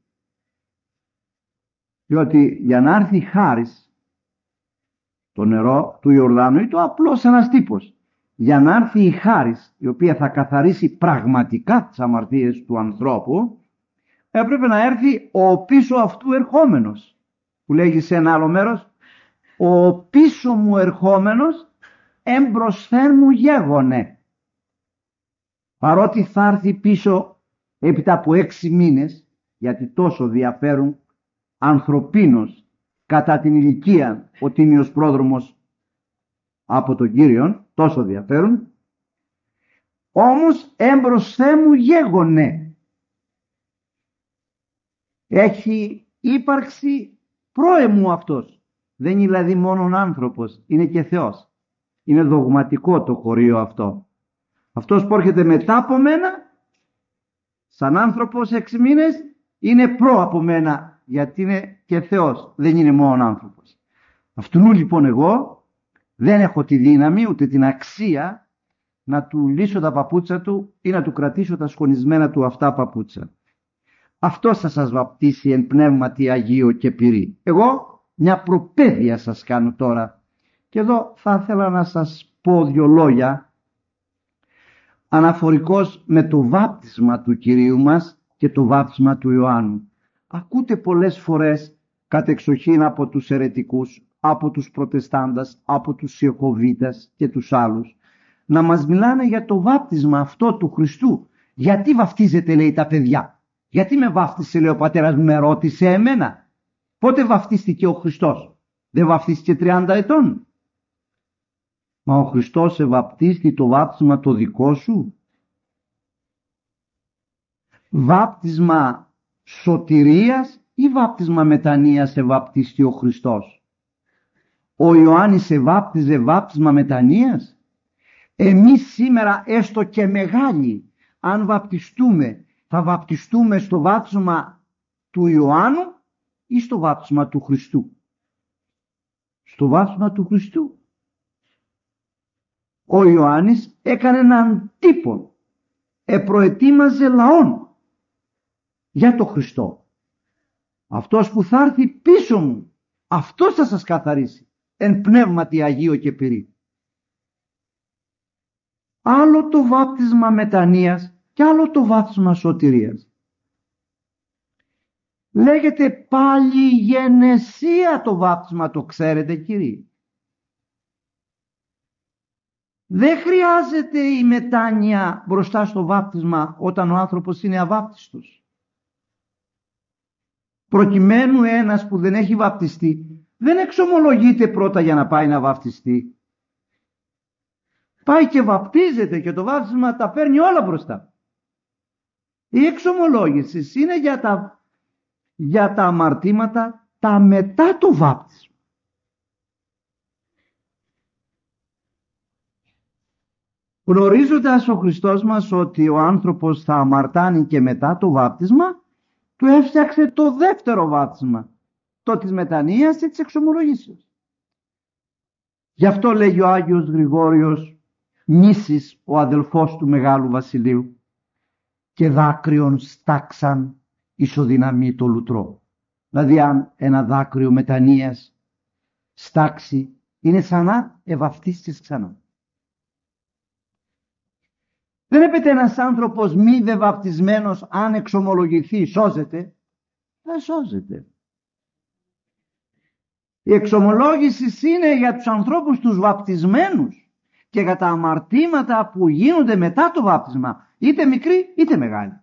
A: Διότι για να έρθει χάρις το νερό του Ιορδάνου ή το απλώς ένας τύπος, για να έρθει η χάρις η οποία θα καθαρίσει πραγματικά τις αμαρτίες του ανθρώπου, έπρεπε να έρθει ο πίσω αυτού ερχόμενος, που λέγει σε ένα άλλο μέρος, ο πίσω μου ερχόμενος εμπροσθέν μου γέγονε. Παρότι θα έρθει πίσω έπειτα από 6 μήνες γιατί τόσο διαφέρουν ανθρωπίνως κατά την ηλικία ο τίμιος πρόδρομος από τον Κύριον, τόσο διαφέρουν. Όμως έμπροσθέ μου γέγονε. Έχει ύπαρξη πρόεμου αυτός. Δεν είναι δηλαδή μόνον άνθρωπος, είναι και Θεός. Είναι δογματικό το χωρίο αυτό. Αυτός που έρχεται μετά από μένα, σαν άνθρωπος 6 μήνες, είναι προ από μένα, γιατί είναι και Θεός, δεν είναι μόνο άνθρωπος. Αυτού λοιπόν εγώ δεν έχω τη δύναμη ούτε την αξία να του λύσω τα παπούτσα του ή να του κρατήσω τα σκονισμένα του αυτά παπούτσα. Αυτός θα σας βαπτίσει εν πνεύματι Αγίου και πυρί. Εγώ μια προπαίδεια σας κάνω τώρα. Και εδώ θα ήθελα να σας πω 2 λόγια αναφορικώς με το βάπτισμα του Κυρίου μας και το βάπτισμα του Ιωάννου. Ακούτε πολλές φορές κατεξοχήν από τους αιρετικούς, από τους προτεστάντας, από τους Ιεχωβίτας και τους άλλους να μας μιλάνε για το βάπτισμα αυτό του Χριστού. Γιατί βαφτίζετε, λέει, τα παιδιά? Γιατί με βάφτισε, λέει, ο πατέρας μου, με ρώτησε εμένα? Πότε βαφτίστηκε ο Χριστός? Δεν βαφτίστηκε 30 ετών? Μα ο Χριστός σε βαπτίστη το βάπτισμα το δικό σου? Βάπτισμα σωτηρίας ή βάπτισμα μετανοίας σε βαπτίστη ο Χριστός? Ο Ιωάννης σε βάπτιζε βάπτισμα μετανοίας? Εμείς σήμερα, έστω και μεγάλοι, αν βαπτιστούμε, θα βαπτιστούμε στο βάπτισμα του Ιωάννου ή στο βάπτισμα του Χριστού? Στο βάπτισμα του Χριστού. Ο Ιωάννης έκανε έναν τύπο, προετοίμαζε λαόν για το Χριστό. Αυτός που θα έρθει πίσω μου, αυτός θα σας καθαρίσει εν πνεύματι Αγίου και πυρί. Άλλο το βάπτισμα μετανοίας και άλλο το βάπτισμα σωτηρίας. Λέγεται πάλι γενεσία το βάπτισμα, το ξέρετε κύριοι? Δεν χρειάζεται η μετάνοια μπροστά στο βάπτισμα όταν ο άνθρωπος είναι αβάπτιστος. Προκειμένου ένας που δεν έχει βαπτιστεί δεν εξομολογείται πρώτα για να πάει να βαπτιστεί. Πάει και βαπτίζεται και το βάπτισμα τα παίρνει όλα μπροστά. Η εξομολόγηση είναι για τα αμαρτήματα τα μετά το βάπτισμα. Γνωρίζοντας ο Χριστός μας ότι ο άνθρωπος θα αμαρτάνει και μετά το βάπτισμα, του έφτιαξε το δεύτερο βάπτισμα, το της μετανοίας και της εξομολογήσεως. Γι' αυτό λέγει ο Άγιος Γρηγόριος, Νήσης, ο αδελφός του Μεγάλου Βασιλείου, και δάκρυον στάξαν ισοδυναμεί το λουτρό. Δηλαδή αν ένα δάκρυο μετανοίας στάξει, είναι σαν να ευαυτίστης ξανά. Δεν έπεται ένας άνθρωπος μη δε βαπτισμένος, αν εξομολογηθεί, σώζεται? Δεν σώζεται. Η εξομολόγηση είναι για τους ανθρώπους τους βαπτισμένους και για τα αμαρτήματα που γίνονται μετά το βάπτισμα, είτε μικρή είτε μεγάλη.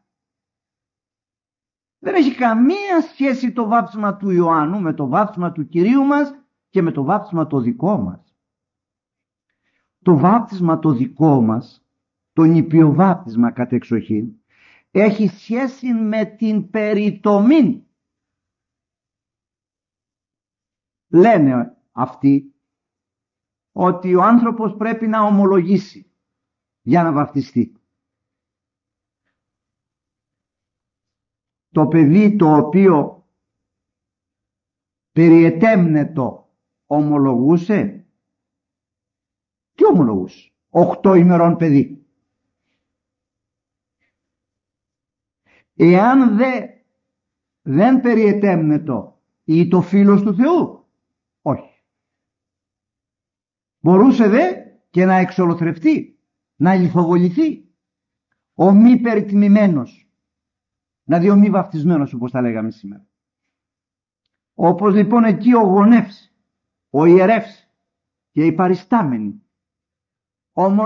A: Δεν έχει καμία σχέση το βάπτισμα του Ιωάννου με το βάπτισμα του Κυρίου μας και με το βάπτισμα το δικό μας. Το βάπτισμα το δικό μας, το νηπιοβάπτισμα κατεξοχήν, έχει σχέση με την περιτομή. Λένε αυτοί ότι ο άνθρωπος πρέπει να ομολογήσει για να βαπτιστεί. Το παιδί το οποίο περιετέμνετο ομολογούσε, τι ομολογούσε? 8 ημερών παιδί. Εάν δεν περιετέμνετο ή το φίλος του Θεού, όχι. Μπορούσε και να εξολοθρευτεί, να λιθοβοληθεί. Ο μη περιτιμημένος, δηλαδή ο μη βαφτισμένος, όπως τα λέγαμε σήμερα. Όπως λοιπόν εκεί ο γονεύς, ο ιερεύς και οι παριστάμενοι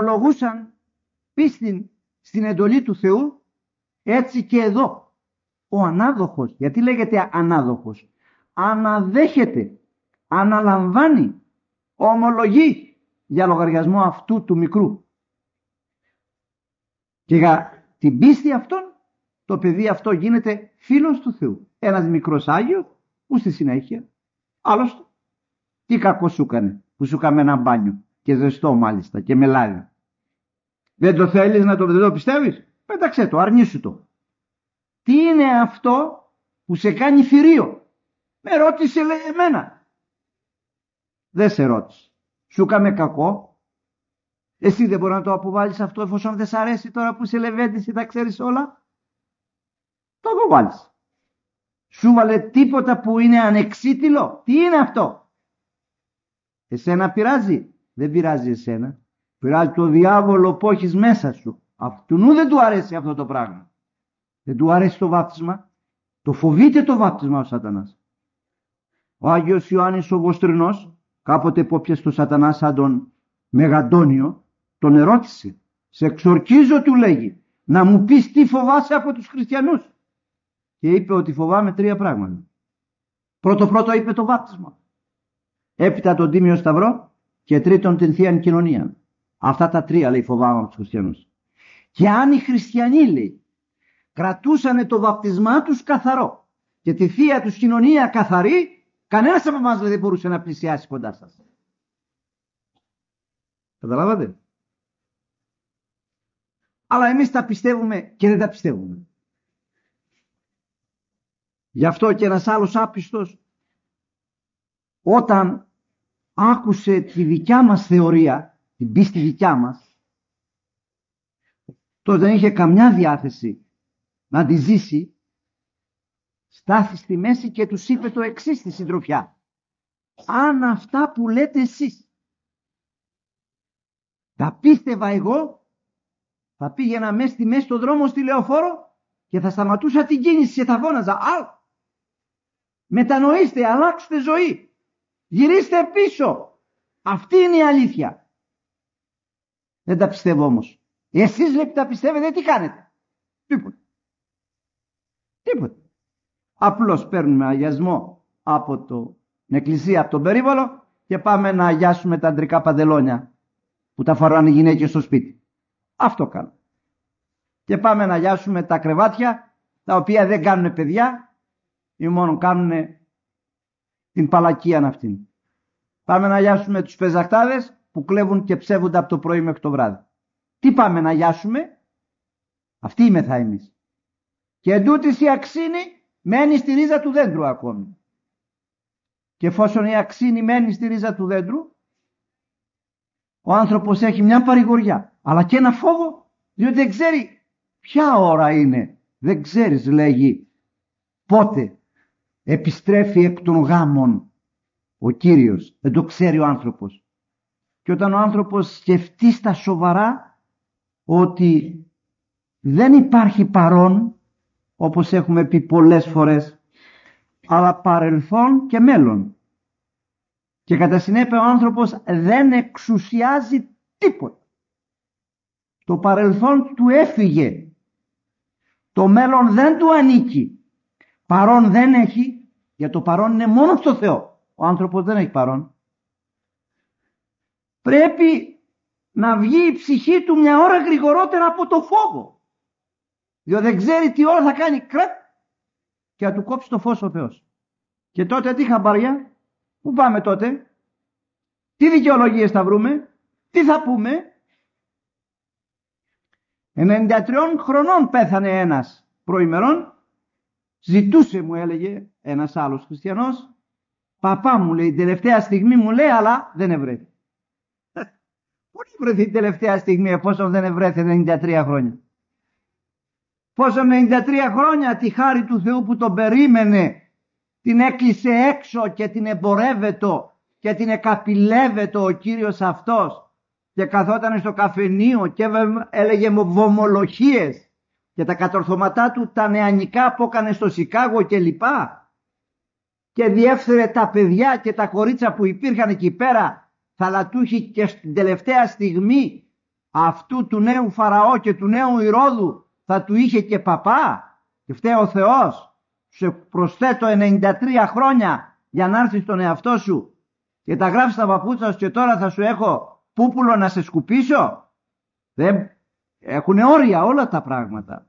A: ομολογούσαν πίστην στην εντολή του Θεού, έτσι και εδώ ο ανάδοχος. Γιατί λέγεται ανάδοχος? Αναδέχεται, αναλαμβάνει, ομολογεί για λογαριασμό αυτού του μικρού. Και για την πίστη αυτών το παιδί αυτό γίνεται φίλος του Θεού. Ένας μικρός Άγιος που στη συνέχεια άλλωστε τι κακό σου έκανε που σου κάμε ένα μπάνιο και ζεστό μάλιστα και με λάδι. Δεν το θέλεις να δεν το πιστεύεις? Πέταξε το, αρνήσου το. Τι είναι αυτό που σε κάνει θηρίο? Με ρώτησε, λέει, εμένα. Δεν σε ρώτησε. Σου κάμε κακό. Εσύ δεν μπορεί να το αποβάλεις αυτό εφόσον δεν σ' αρέσει τώρα που σε λεβέντης ή τα ξέρεις όλα? Το αποβάλεις. Σου βάλε τίποτα που είναι ανεξίτηλο? Τι είναι αυτό? Εσένα πειράζει? Δεν πειράζει εσένα. Πειράζει το διάβολο που έχεις μέσα σου. Αυτού δεν του αρέσει αυτό το πράγμα. Δεν του αρέσει το βάπτισμα. Το φοβείται το βάπτισμα ο Σατανάς. Ο Άγιος Ιωάννης ο Βοστρινός κάποτε υπόπιασε τον Σατανά σαν τον Μεγαντόνιο, τον ερώτησε. Σε εξορκίζω, του λέγει, να μου πεις τι φοβάσαι από τους χριστιανούς. Και είπε ότι φοβάμαι 3 πράγματα. Πρώτο είπε το βάπτισμα. Έπειτα τον Τίμιο Σταυρό και τρίτον την Θείαν Κοινωνία. Αυτά τα 3 λέει φοβάμαι από τους χριστιανούς. Και αν οι χριστιανοί, λέει, κρατούσανε το βαπτισμά τους καθαρό και τη Θεία τους Κοινωνία καθαρή, κανένας από εμάς δεν μπορούσε να πλησιάσει κοντά σας. Καταλάβατε? Αλλά εμείς τα πιστεύουμε και δεν τα πιστεύουμε. Γι' αυτό και ένας άλλος άπιστος, όταν άκουσε τη δικιά μας θεωρία, την πίστη δικιά μας, τότε δεν είχε καμιά διάθεση να τη ζήσει, στάθη στη μέση και τους είπε το εξής στη συντροφιά. Αν αυτά που λέτε εσείς τα πίστευα εγώ, θα πήγαινα μέσα στη μέση στον δρόμο στη λεωφόρο και θα σταματούσα την κίνηση και θα φώναζα. Μετανοήστε, αλλάξτε ζωή, γυρίστε πίσω. Αυτή είναι η αλήθεια. Δεν τα πιστεύω όμως. Εσείς λέει που τα πιστεύετε, τι κάνετε? Τίποτα. Απλώς παίρνουμε αγιασμό από την εκκλησία, από τον περίβολο και πάμε να αγιάσουμε τα αντρικά παντελόνια που τα φοράνε οι γυναίκες στο σπίτι. Αυτό κάνουμε. Και πάμε να αγιάσουμε τα κρεβάτια τα οποία δεν κάνουν παιδιά ή μόνο κάνουν την παλακία αυτήν. Πάμε να αγιάσουμε τους πεζακτάδες που κλέβουν και ψεύονται από το πρωί μέχρι το βράδυ. Τι πάμε να αγιάσουμε? Αυτοί είμεθα εμείς. Και εντούτοις η αξίνη μένει στη ρίζα του δέντρου ακόμη. Και εφόσον η αξίνη μένει στη ρίζα του δέντρου, ο άνθρωπος έχει μια παρηγοριά, αλλά και ένα φόβο, διότι δεν ξέρει ποια ώρα είναι. Δεν ξέρεις, λέγει, πότε επιστρέφει εκ των γάμων ο Κύριος. Δεν το ξέρει ο άνθρωπος. Και όταν ο άνθρωπος σκεφτεί στα σοβαρά ότι δεν υπάρχει παρόν, όπως έχουμε πει πολλές φορές, αλλά παρελθόν και μέλλον. Και κατά συνέπεια ο άνθρωπος δεν εξουσιάζει τίποτα. Το παρελθόν του έφυγε. Το μέλλον δεν του ανήκει. Παρόν δεν έχει, για το παρόν είναι μόνο στο Θεό. Ο άνθρωπος δεν έχει παρόν. Πρέπει να βγει η ψυχή του μια ώρα γρηγορότερα από το φόβο. Διότι δεν ξέρει τι ώρα θα κάνει κρακ και θα του κόψει το φως ο Θεός. Και τότε τι χαμπάρια? Πού πάμε τότε? Τι δικαιολογίες θα βρούμε? Τι θα πούμε? 93 χρονών πέθανε ένας προημερών. Ζητούσε, μου έλεγε ένας άλλος χριστιανός, παπά μου λέει, τελευταία στιγμή μου λέει, αλλά δεν ευρέθη. Πού βρεθεί τελευταία στιγμή εφόσον δεν ευρέθη 93 χρόνια? Πόσο 93 χρόνια τη χάρη του Θεού που τον περίμενε την έκλεισε έξω και την εμπορεύετο και την εκαπηλεύετο ο Κύριος αυτός και καθόταν στο καφενείο και έλεγε βομολογίες και τα κατορθωματά του τα νεανικά που έκανε στο Σικάγο και λοιπά και διέφθερε τα παιδιά και τα κορίτσα που υπήρχαν εκεί πέρα, θα του είχε και στην τελευταία στιγμή αυτού του νέου Φαραώ και του νέου Ηρώδου θα του είχε και παπά. και φταίει ο Θεός, σου προσθέτω 93 χρόνια για να έρθεις στον εαυτό σου και τα γράφεις στα παπούτσα σου και τώρα θα σου έχω πούπουλο να σε σκουπίσω? Δεν έχουν όρια όλα τα πράγματα.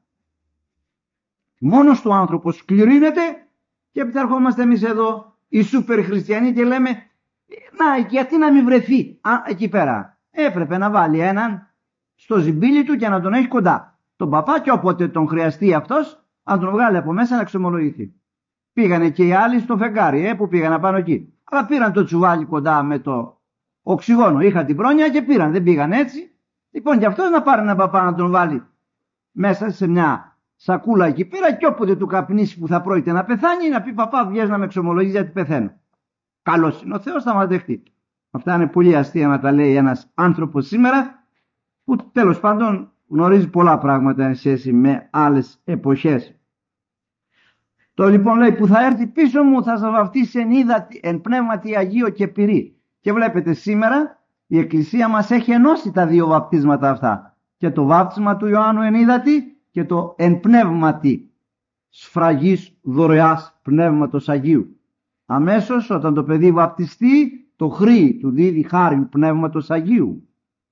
A: Μόνος του άνθρωπος σκληρύνεται και επισταρχόμαστε εμείς εδώ οι σούπερ χριστιανοί και λέμε να, γιατί να μην βρεθεί εκεί πέρα? Έπρεπε να βάλει έναν στο ζυμπίλι του και να τον έχει κοντά τον παπά, και όποτε τον χρειαστεί αυτός να τον βγάλει από μέσα να ξεμολογηθεί. Πήγανε και οι άλλοι στο φεγγάρι που πήγαν πάνω εκεί, αλλά πήραν το τσουβάλι κοντά με το οξυγόνο, είχαν την πρόνοια και πήραν, δεν πήγαν έτσι. Λοιπόν, και αυτός να πάρει έναν παπά να τον βάλει μέσα σε μια σακούλα εκεί πέρα, και όποτε του καπνίσει που θα πρόκειται να πεθάνει, να πει παπά, βγες να με εξομολογείς γιατί πεθαίνω. Καλός είναι ο Θεός, θα μας δεχτεί. Αυτά είναι πολύ αστεία να τα λέει ένας άνθρωπος σήμερα, που τέλος πάντων γνωρίζει πολλά πράγματα σε σχέση με άλλες εποχές. Το λοιπόν λέει, που θα έρθει πίσω μου θα σας βαφτίσει εν πνεύματι Αγίο και πυρί. Και βλέπετε σήμερα η Εκκλησία μας έχει ενώσει τα δύο βαπτίσματα αυτά, και το βάπτισμα του Ιωάννου εν ύδατι και το εν πνεύματι σφραγής δωρεάς Πνεύματος Αγίου. Αμέσως όταν το παιδί βαπτιστεί, το χρήει, του δίδει χάριν Πνεύματος Αγίου.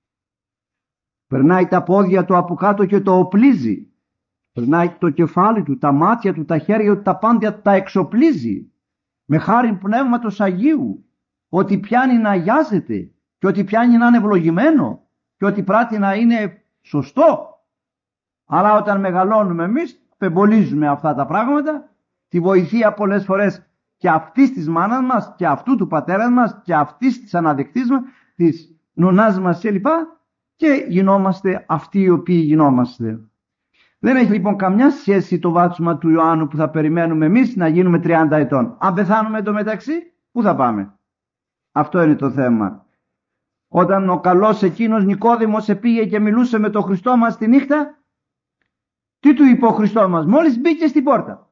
A: Περνάει τα πόδια του από κάτω και το οπλίζει. Περνάει το κεφάλι του, τα μάτια του, τα χέρια του, τα πάντια του τα εξοπλίζει με χάριν Πνεύματος Αγίου. Ότι πιάνει να αγιάζεται και ότι πιάνει να είναι ευλογημένο και ότι πράττει να είναι σωστό. Αλλά όταν μεγαλώνουμε εμείς, πεμπολίζουμε αυτά τα πράγματα, τη βοηθεία πολλές φορές και αυτής της μάνας μας και αυτού του πατέρα μας και αυτής της αναδεκτής μας, της νονάς μας κλπ. Και γινόμαστε αυτοί οι οποίοι γινόμαστε. Δεν έχει λοιπόν καμιά σχέση το βάπτισμα του Ιωάννου που θα περιμένουμε εμείς να γίνουμε 30 ετών. Αν πεθάνουμε εντωμεταξύ, πού θα πάμε? Αυτό είναι το θέμα. Όταν ο καλός εκείνος Νικόδημος επήγε και μιλούσε με τον Χριστό μας τη νύχτα, τι του είπε ο Χριστός μας μόλις μπήκε στην πόρτα?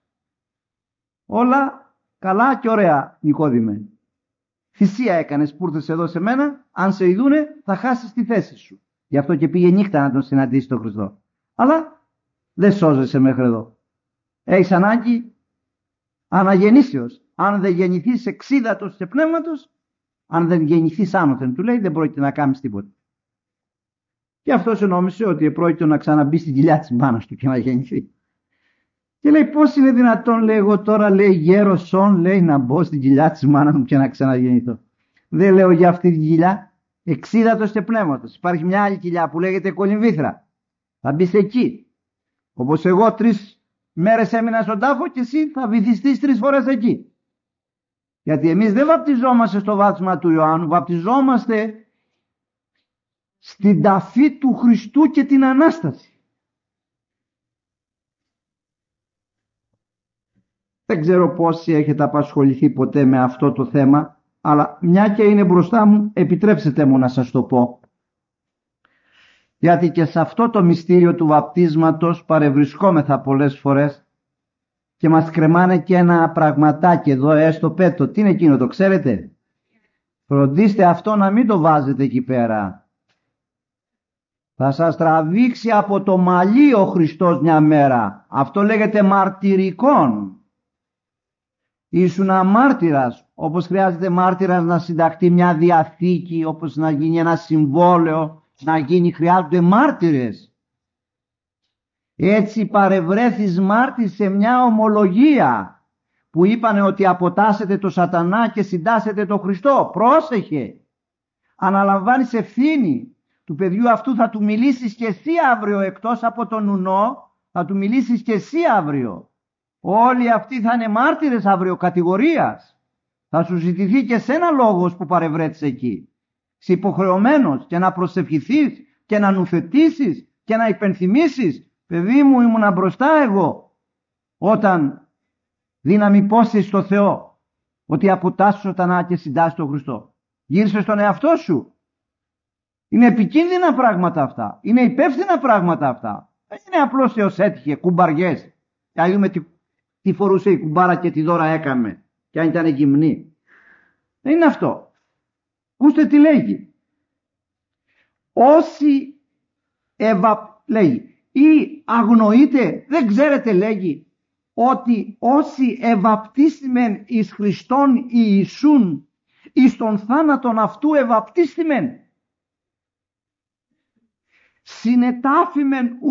A: Όλα καλά και ωραία, Νικόδημε. Θυσία έκανες που ήρθες εδώ σε μένα, αν σε ειδούνε θα χάσεις τη θέση σου. Γι' αυτό και πήγε νύχτα να τον συναντήσει τον Χριστό. Αλλά δεν σώζεσαι μέχρι εδώ. Έχεις ανάγκη αναγεννήσεως. Αν δεν γεννηθείς εξίδατος και πνεύματος, αν δεν γεννηθείς άνωθεν, του λέει, δεν πρόκειται να κάνεις τίποτα. Και αυτός νόμισε ότι πρόκειται να ξαναμπεί στην κοιλιά της μάνας του και να γεννηθεί. Και λέει, πώς είναι δυνατόν, λέει, εγώ τώρα, λέει, γέρος σον, λέει, να μπω στην κοιλιά της μάνας μου και να ξαναγεννηθώ? Δεν λέω για αυτή την κοιλιά. Εξίδατος και πνεύματος. Υπάρχει μια άλλη κοιλιά που λέγεται κολυμβήθρα. Θα μπεις εκεί. Όπως εγώ 3 μέρες έμεινα στον τάφο και εσύ θα βυθιστείς 3 φορές εκεί. Γιατί εμείς δεν βαπτιζόμαστε στο βάπτισμα του Ιωάννου, βαπτιζόμαστε στην ταφή του Χριστού και την Ανάσταση. Δεν ξέρω πόσοι έχετε απασχοληθεί ποτέ με αυτό το θέμα, αλλά μια και είναι μπροστά μου, επιτρέψτε μου να σας το πω. Γιατί και σε αυτό το μυστήριο του βαπτίσματος παρευρισκόμεθα πολλές φορές και μας κρεμάνε και ένα πραγματάκι εδώ, στο πέτο. Τι είναι εκείνο, το ξέρετε? Φροντίστε αυτό να μην το βάζετε εκεί πέρα. Θα σας τραβήξει από το μαλλί ο Χριστός μια μέρα. Αυτό λέγεται μαρτυρικόν. Ήσουν μάρτυρας, όπως χρειάζεται μάρτυρας να συνταχτεί μια διαθήκη, όπως να γίνει ένα συμβόλαιο, χρειάζονται μάρτυρες. Έτσι παρευρέθης μάρτυρ σε μια ομολογία που είπανε ότι αποτάσσεται το σατανά και συντάσσεται το Χριστό. Πρόσεχε, αναλαμβάνεις ευθύνη. Του παιδιού αυτού θα του μιλήσεις και εσύ αύριο, εκτός από τον ουνό, θα του μιλήσεις και εσύ αύριο. Όλοι αυτοί θα είναι μάρτυρες αύριο κατηγορίας. Θα σου ζητηθεί και σένα λόγος που παρευρέθης εκεί. Είσαι υποχρεωμένος και να προσευχηθείς και να νουθετήσεις και να υπενθυμίσεις, παιδί μου, ήμουνα μπροστά εγώ όταν δύναμη πόσες στο Θεό, ότι αποτάσσω σατανά και συντάσσει τον Χριστό. Γύρισε στον εαυτό σου. Είναι επικίνδυνα πράγματα αυτά. Είναι υπεύθυνα πράγματα αυτά. Δεν είναι απλώς έως έτυχε κουμπαριές. Και να δούμε τι φορούσε η κουμπάρα και τι δώρα έκαμε. Και αν ήταν γυμνή. Δεν είναι αυτό. Ακούστε τι λέγει. Όσοι λέει, ή αγνοείτε, δεν ξέρετε, λέγει, ότι όσοι ευαπτίστημεν εις Χριστόν Ιησούν, εις τον θάνατον αυτού ευαπτίστημεν, συνετάφημεν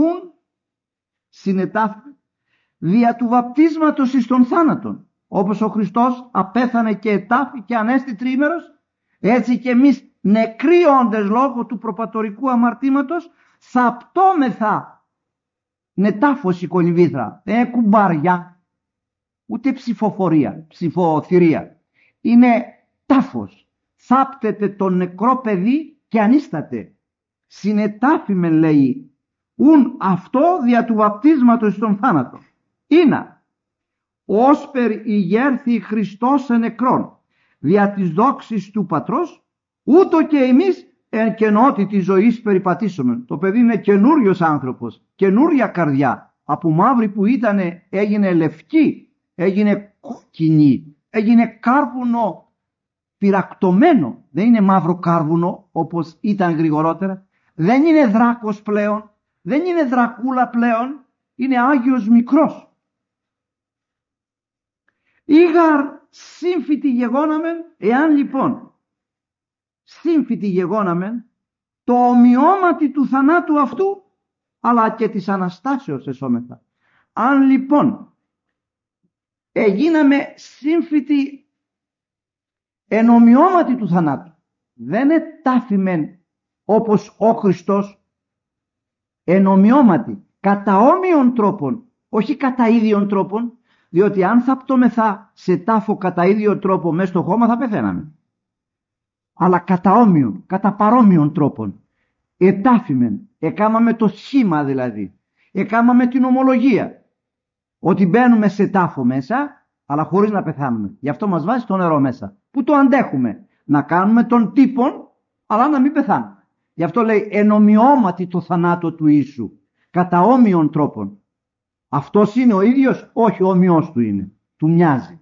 A: δια του βαπτίσματος εις τον θάνατον. Όπως ο Χριστός απέθανε και ετάφη και ανέστη τρίμερος, έτσι και εμείς νεκροί όντες λόγω του προπατορικού αμαρτήματος θαπτώμεθα νετάφωση κολυμβήθρα. Δεν είναι κουμπάρια, ούτε ψηφοθυρία. Είναι τάφος. Θάπτεται το νεκρό παιδί και ανίσταται. Συνετάφημεν, λέει, ουν αυτό δια του βαπτίσματος στον θάνατο. Είναι όσπερ ηγέρθη Χριστός εν νεκρόν, δια της δόξης του Πατρός, ούτω και εμείς εν κενότητα ζωής περιπατήσομεν. Το παιδί είναι καινούριος άνθρωπος, καινούρια καρδιά. Από μαύρη που ήταν έγινε λευκή, έγινε κόκκινη, έγινε κάρβουνο πυρακτωμένο. Δεν είναι μαύρο κάρβουνο όπως ήταν γρηγορότερα. Δεν είναι δράκος πλέον, δεν είναι δρακούλα πλέον, είναι Άγιος μικρός. Ήγαρ σύμφυτη γεγόναμεν, εάν λοιπόν σύμφυτη γεγόναμεν το ομοιώματι του θανάτου αυτού, αλλά και της Αναστάσεως εσώμεθα. Αν λοιπόν έγιναμε σύμφυτοι εν ομοιώματι του θανάτου, δεν ετάφημεν όπως ο Χριστός, εν ομοιώματι, κατά όμοιων τρόπων, όχι κατά ίδιων τρόπων, διότι αν θαπτώμεθα σε τάφο κατά ίδιο τρόπο μέσα στο χώμα θα πεθαίναμε. Αλλά κατά όμοιων, κατά παρόμοιων τρόπων. Ετάφημεν, εκάμαμε το σχήμα δηλαδή, εκάμαμε την ομολογία, ότι μπαίνουμε σε τάφο μέσα, αλλά χωρίς να πεθάνουμε. Γι' αυτό μας βάζει το νερό μέσα, που το αντέχουμε, να κάνουμε τον τύπον, αλλά να μην πεθάνουμε. Γι' αυτό λέει εν ομοιώματι το θανάτο του Ιησού, κατά όμοιων τρόπων. Αυτός είναι ο ίδιος, όχι ο ομοιός του είναι, του μοιάζει.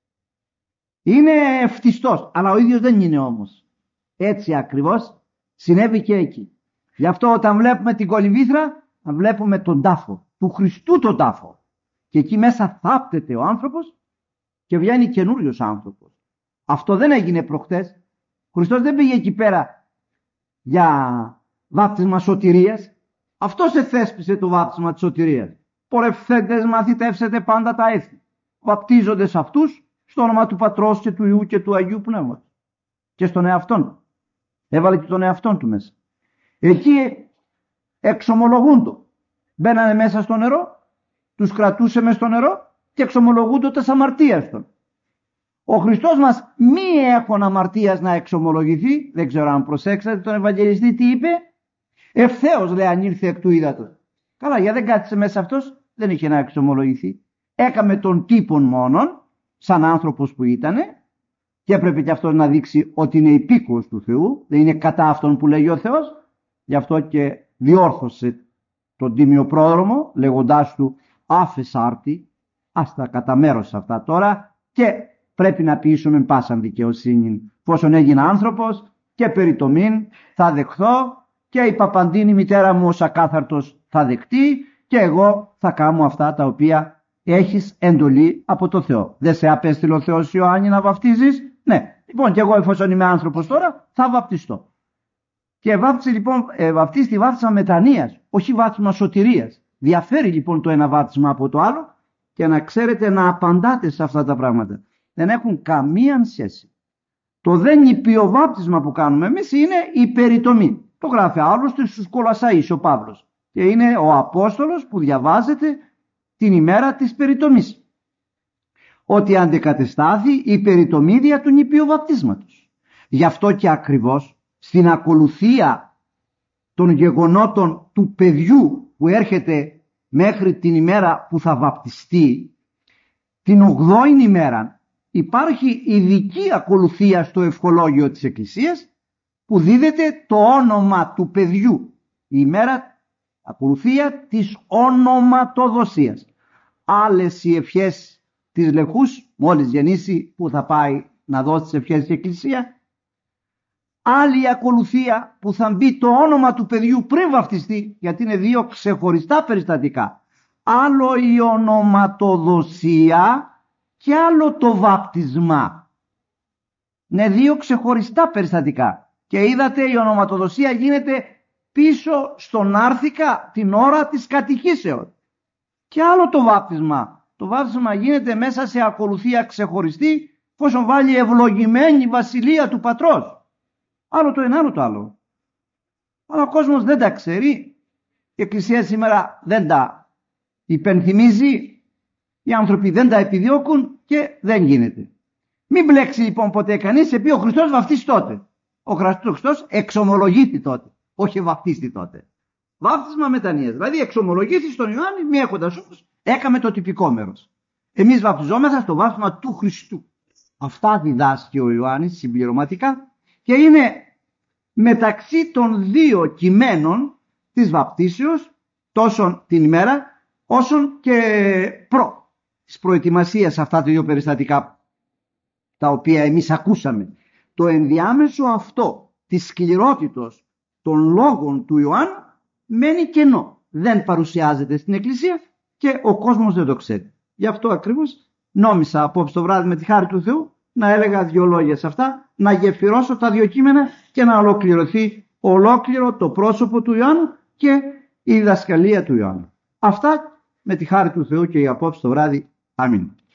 A: Είναι φτιστός, αλλά ο ίδιος δεν είναι όμως. Έτσι ακριβώς συνέβη και εκεί. Γι' αυτό όταν βλέπουμε την κολυμβήθρα, βλέπουμε τον τάφο, του Χριστού τον τάφο. Και εκεί μέσα θάπτεται ο άνθρωπος και βγαίνει καινούριος άνθρωπος. Αυτό δεν έγινε προχτές. Ο Χριστός δεν πήγε εκεί πέρα για βάπτισμα σωτηρίας. Αυτός εθέσπισε το βάπτισμα της σωτηρίας. Πορευθέντες μαθητεύσετε πάντα τα έθνη. Βαπτίζονται σε αυτούς στο όνομα του Πατρός και του Υιού και του Αγίου Πνεύματος. Και στον εαυτόν του. Έβαλε και τον εαυτόν του μέσα. Εκεί εξομολογούνται. Μπαίνανε μέσα στο νερό, τους κρατούσε μες στο νερό και εξομολογούνται τας αμαρτίας των. Ο Χριστός μας μη έχων αμαρτίας να εξομολογηθεί. Δεν ξέρω αν προσέξατε τον Ευαγγελιστή τι είπε. Ευθέως λέει αν ήρθε εκ του ύδατος. Καλά, για δεν κάθισε μέσα αυτός, δεν είχε να εξομολογηθεί. Έκαμε τον τύπον μόνον, σαν άνθρωπος που ήτανε, και έπρεπε και αυτός να δείξει ότι είναι υπήκοος του Θεού, δεν είναι κατά αυτόν που λέγει ο Θεός. Γι' αυτό και διόρθωσε τον τίμιο πρόδρομο, λέγοντάς του άφες άρτη, άστα κατά μέρος αυτά τώρα, και πρέπει να ποιήσουμε πάσαν δικαιοσύνη. Πόσον έγινα άνθρωπος και περιτομήν θα δεχθώ, και η Παπαντίνη μητέρα μου ως ακάθαρτος θα δεκτεί, και εγώ θα κάνω αυτά τα οποία έχεις εντολή από το Θεό. Δεν σε απέστειλε ο Θεός Ιωάννη να βαπτίζεις? Ναι. Λοιπόν, και εγώ εφόσον είμαι άνθρωπος τώρα θα βαπτιστώ. Και βάπτισε λοιπόν, βαπτίστη βάπτισμα μετανοίας, όχι βάπτισμα σωτηρίας. Διαφέρει λοιπόν το ένα βάπτισμα από το άλλο, και να ξέρετε να απαντάτε σε αυτά τα πράγματα. Δεν έχουν καμία σχέση. Το δεν νηπίο βάπτισμα που κάνουμε εμείς είναι η περιτομή. Το γράφει άλλωστε στους Κολασσαείς ο Παύλος. Και είναι ο Απόστολος που διαβάζεται την ημέρα της περιτομής. Ότι αντεκατεστάθη η περιτομή δια του νηπίου βαπτίσματος. Γι' αυτό και ακριβώς στην ακολουθία των γεγονότων του παιδιού που έρχεται μέχρι την ημέρα που θα βαπτιστεί, την 8η ημέρα υπάρχει ειδική ακολουθία στο ευχολόγιο της Εκκλησίας που δίδεται το όνομα του παιδιού. Η ημέρα ακολουθία της ονοματοδοσίας. Άλλες οι ευχές της λεχούς, μόλις γεννήσει, που θα πάει να δώσει τις ευχές της Εκκλησία. άλλη ακολουθία που θα μπει το όνομα του παιδιού πριν βαφτιστεί, γιατί είναι δύο ξεχωριστά περιστατικά. Άλλο η ονοματοδοσία και άλλο το βάπτισμα. Είναι δύο ξεχωριστά περιστατικά. Και είδατε, η ονοματοδοσία γίνεται πίσω στον άρθικα την ώρα της κατηχήσεως. Και άλλο το βάπτισμα. Το βάπτισμα γίνεται μέσα σε ακολουθία ξεχωριστή, εφόσον βάλει ευλογημένη βασιλεία του πατρός. Άλλο το ένα, άλλο το άλλο. Αλλά ο κόσμος δεν τα ξέρει. Η Εκκλησία σήμερα δεν τα υπενθυμίζει. Οι άνθρωποι δεν τα επιδιώκουν και δεν γίνεται. Μην μπλέξει λοιπόν ποτέ κανείς σε πει ο Χριστός βαφτίσει τότε. Ο Χριστός εξομολογείται τότε, όχι βαφτίστη τότε. Βάφτισμα μετανοίας. Δηλαδή εξομολογήθη στον Ιωάννη, μη έχοντας όμως, έκαμε το τυπικό μέρος. Εμείς βαφτιζόμεθα στο βάφτισμα του Χριστού. Αυτά διδάσκει ο Ιωάννης συμπληρωματικά και είναι μεταξύ των δύο κειμένων της βαπτίσεως, τόσο την ημέρα όσον και της προετοιμασίας αυτά τα δύο περιστατικά τα οποία εμείς ακούσαμε. Το ενδιάμεσο αυτό της σκληρότητος των λόγων του Ιωάννου μένει κενό. Δεν παρουσιάζεται στην Εκκλησία και ο κόσμος δεν το ξέρει. Γι' αυτό ακριβώς νόμισα απόψε το βράδυ με τη χάρη του Θεού να έλεγα δύο λόγια σε αυτά, να γεφυρώσω τα δύο κείμενα και να ολοκληρωθεί ολόκληρο το πρόσωπο του Ιωάννου και η διδασκαλία του Ιωάννου. Αυτά με τη χάρη του Θεού και η απόψε το βράδυ. Αμήν.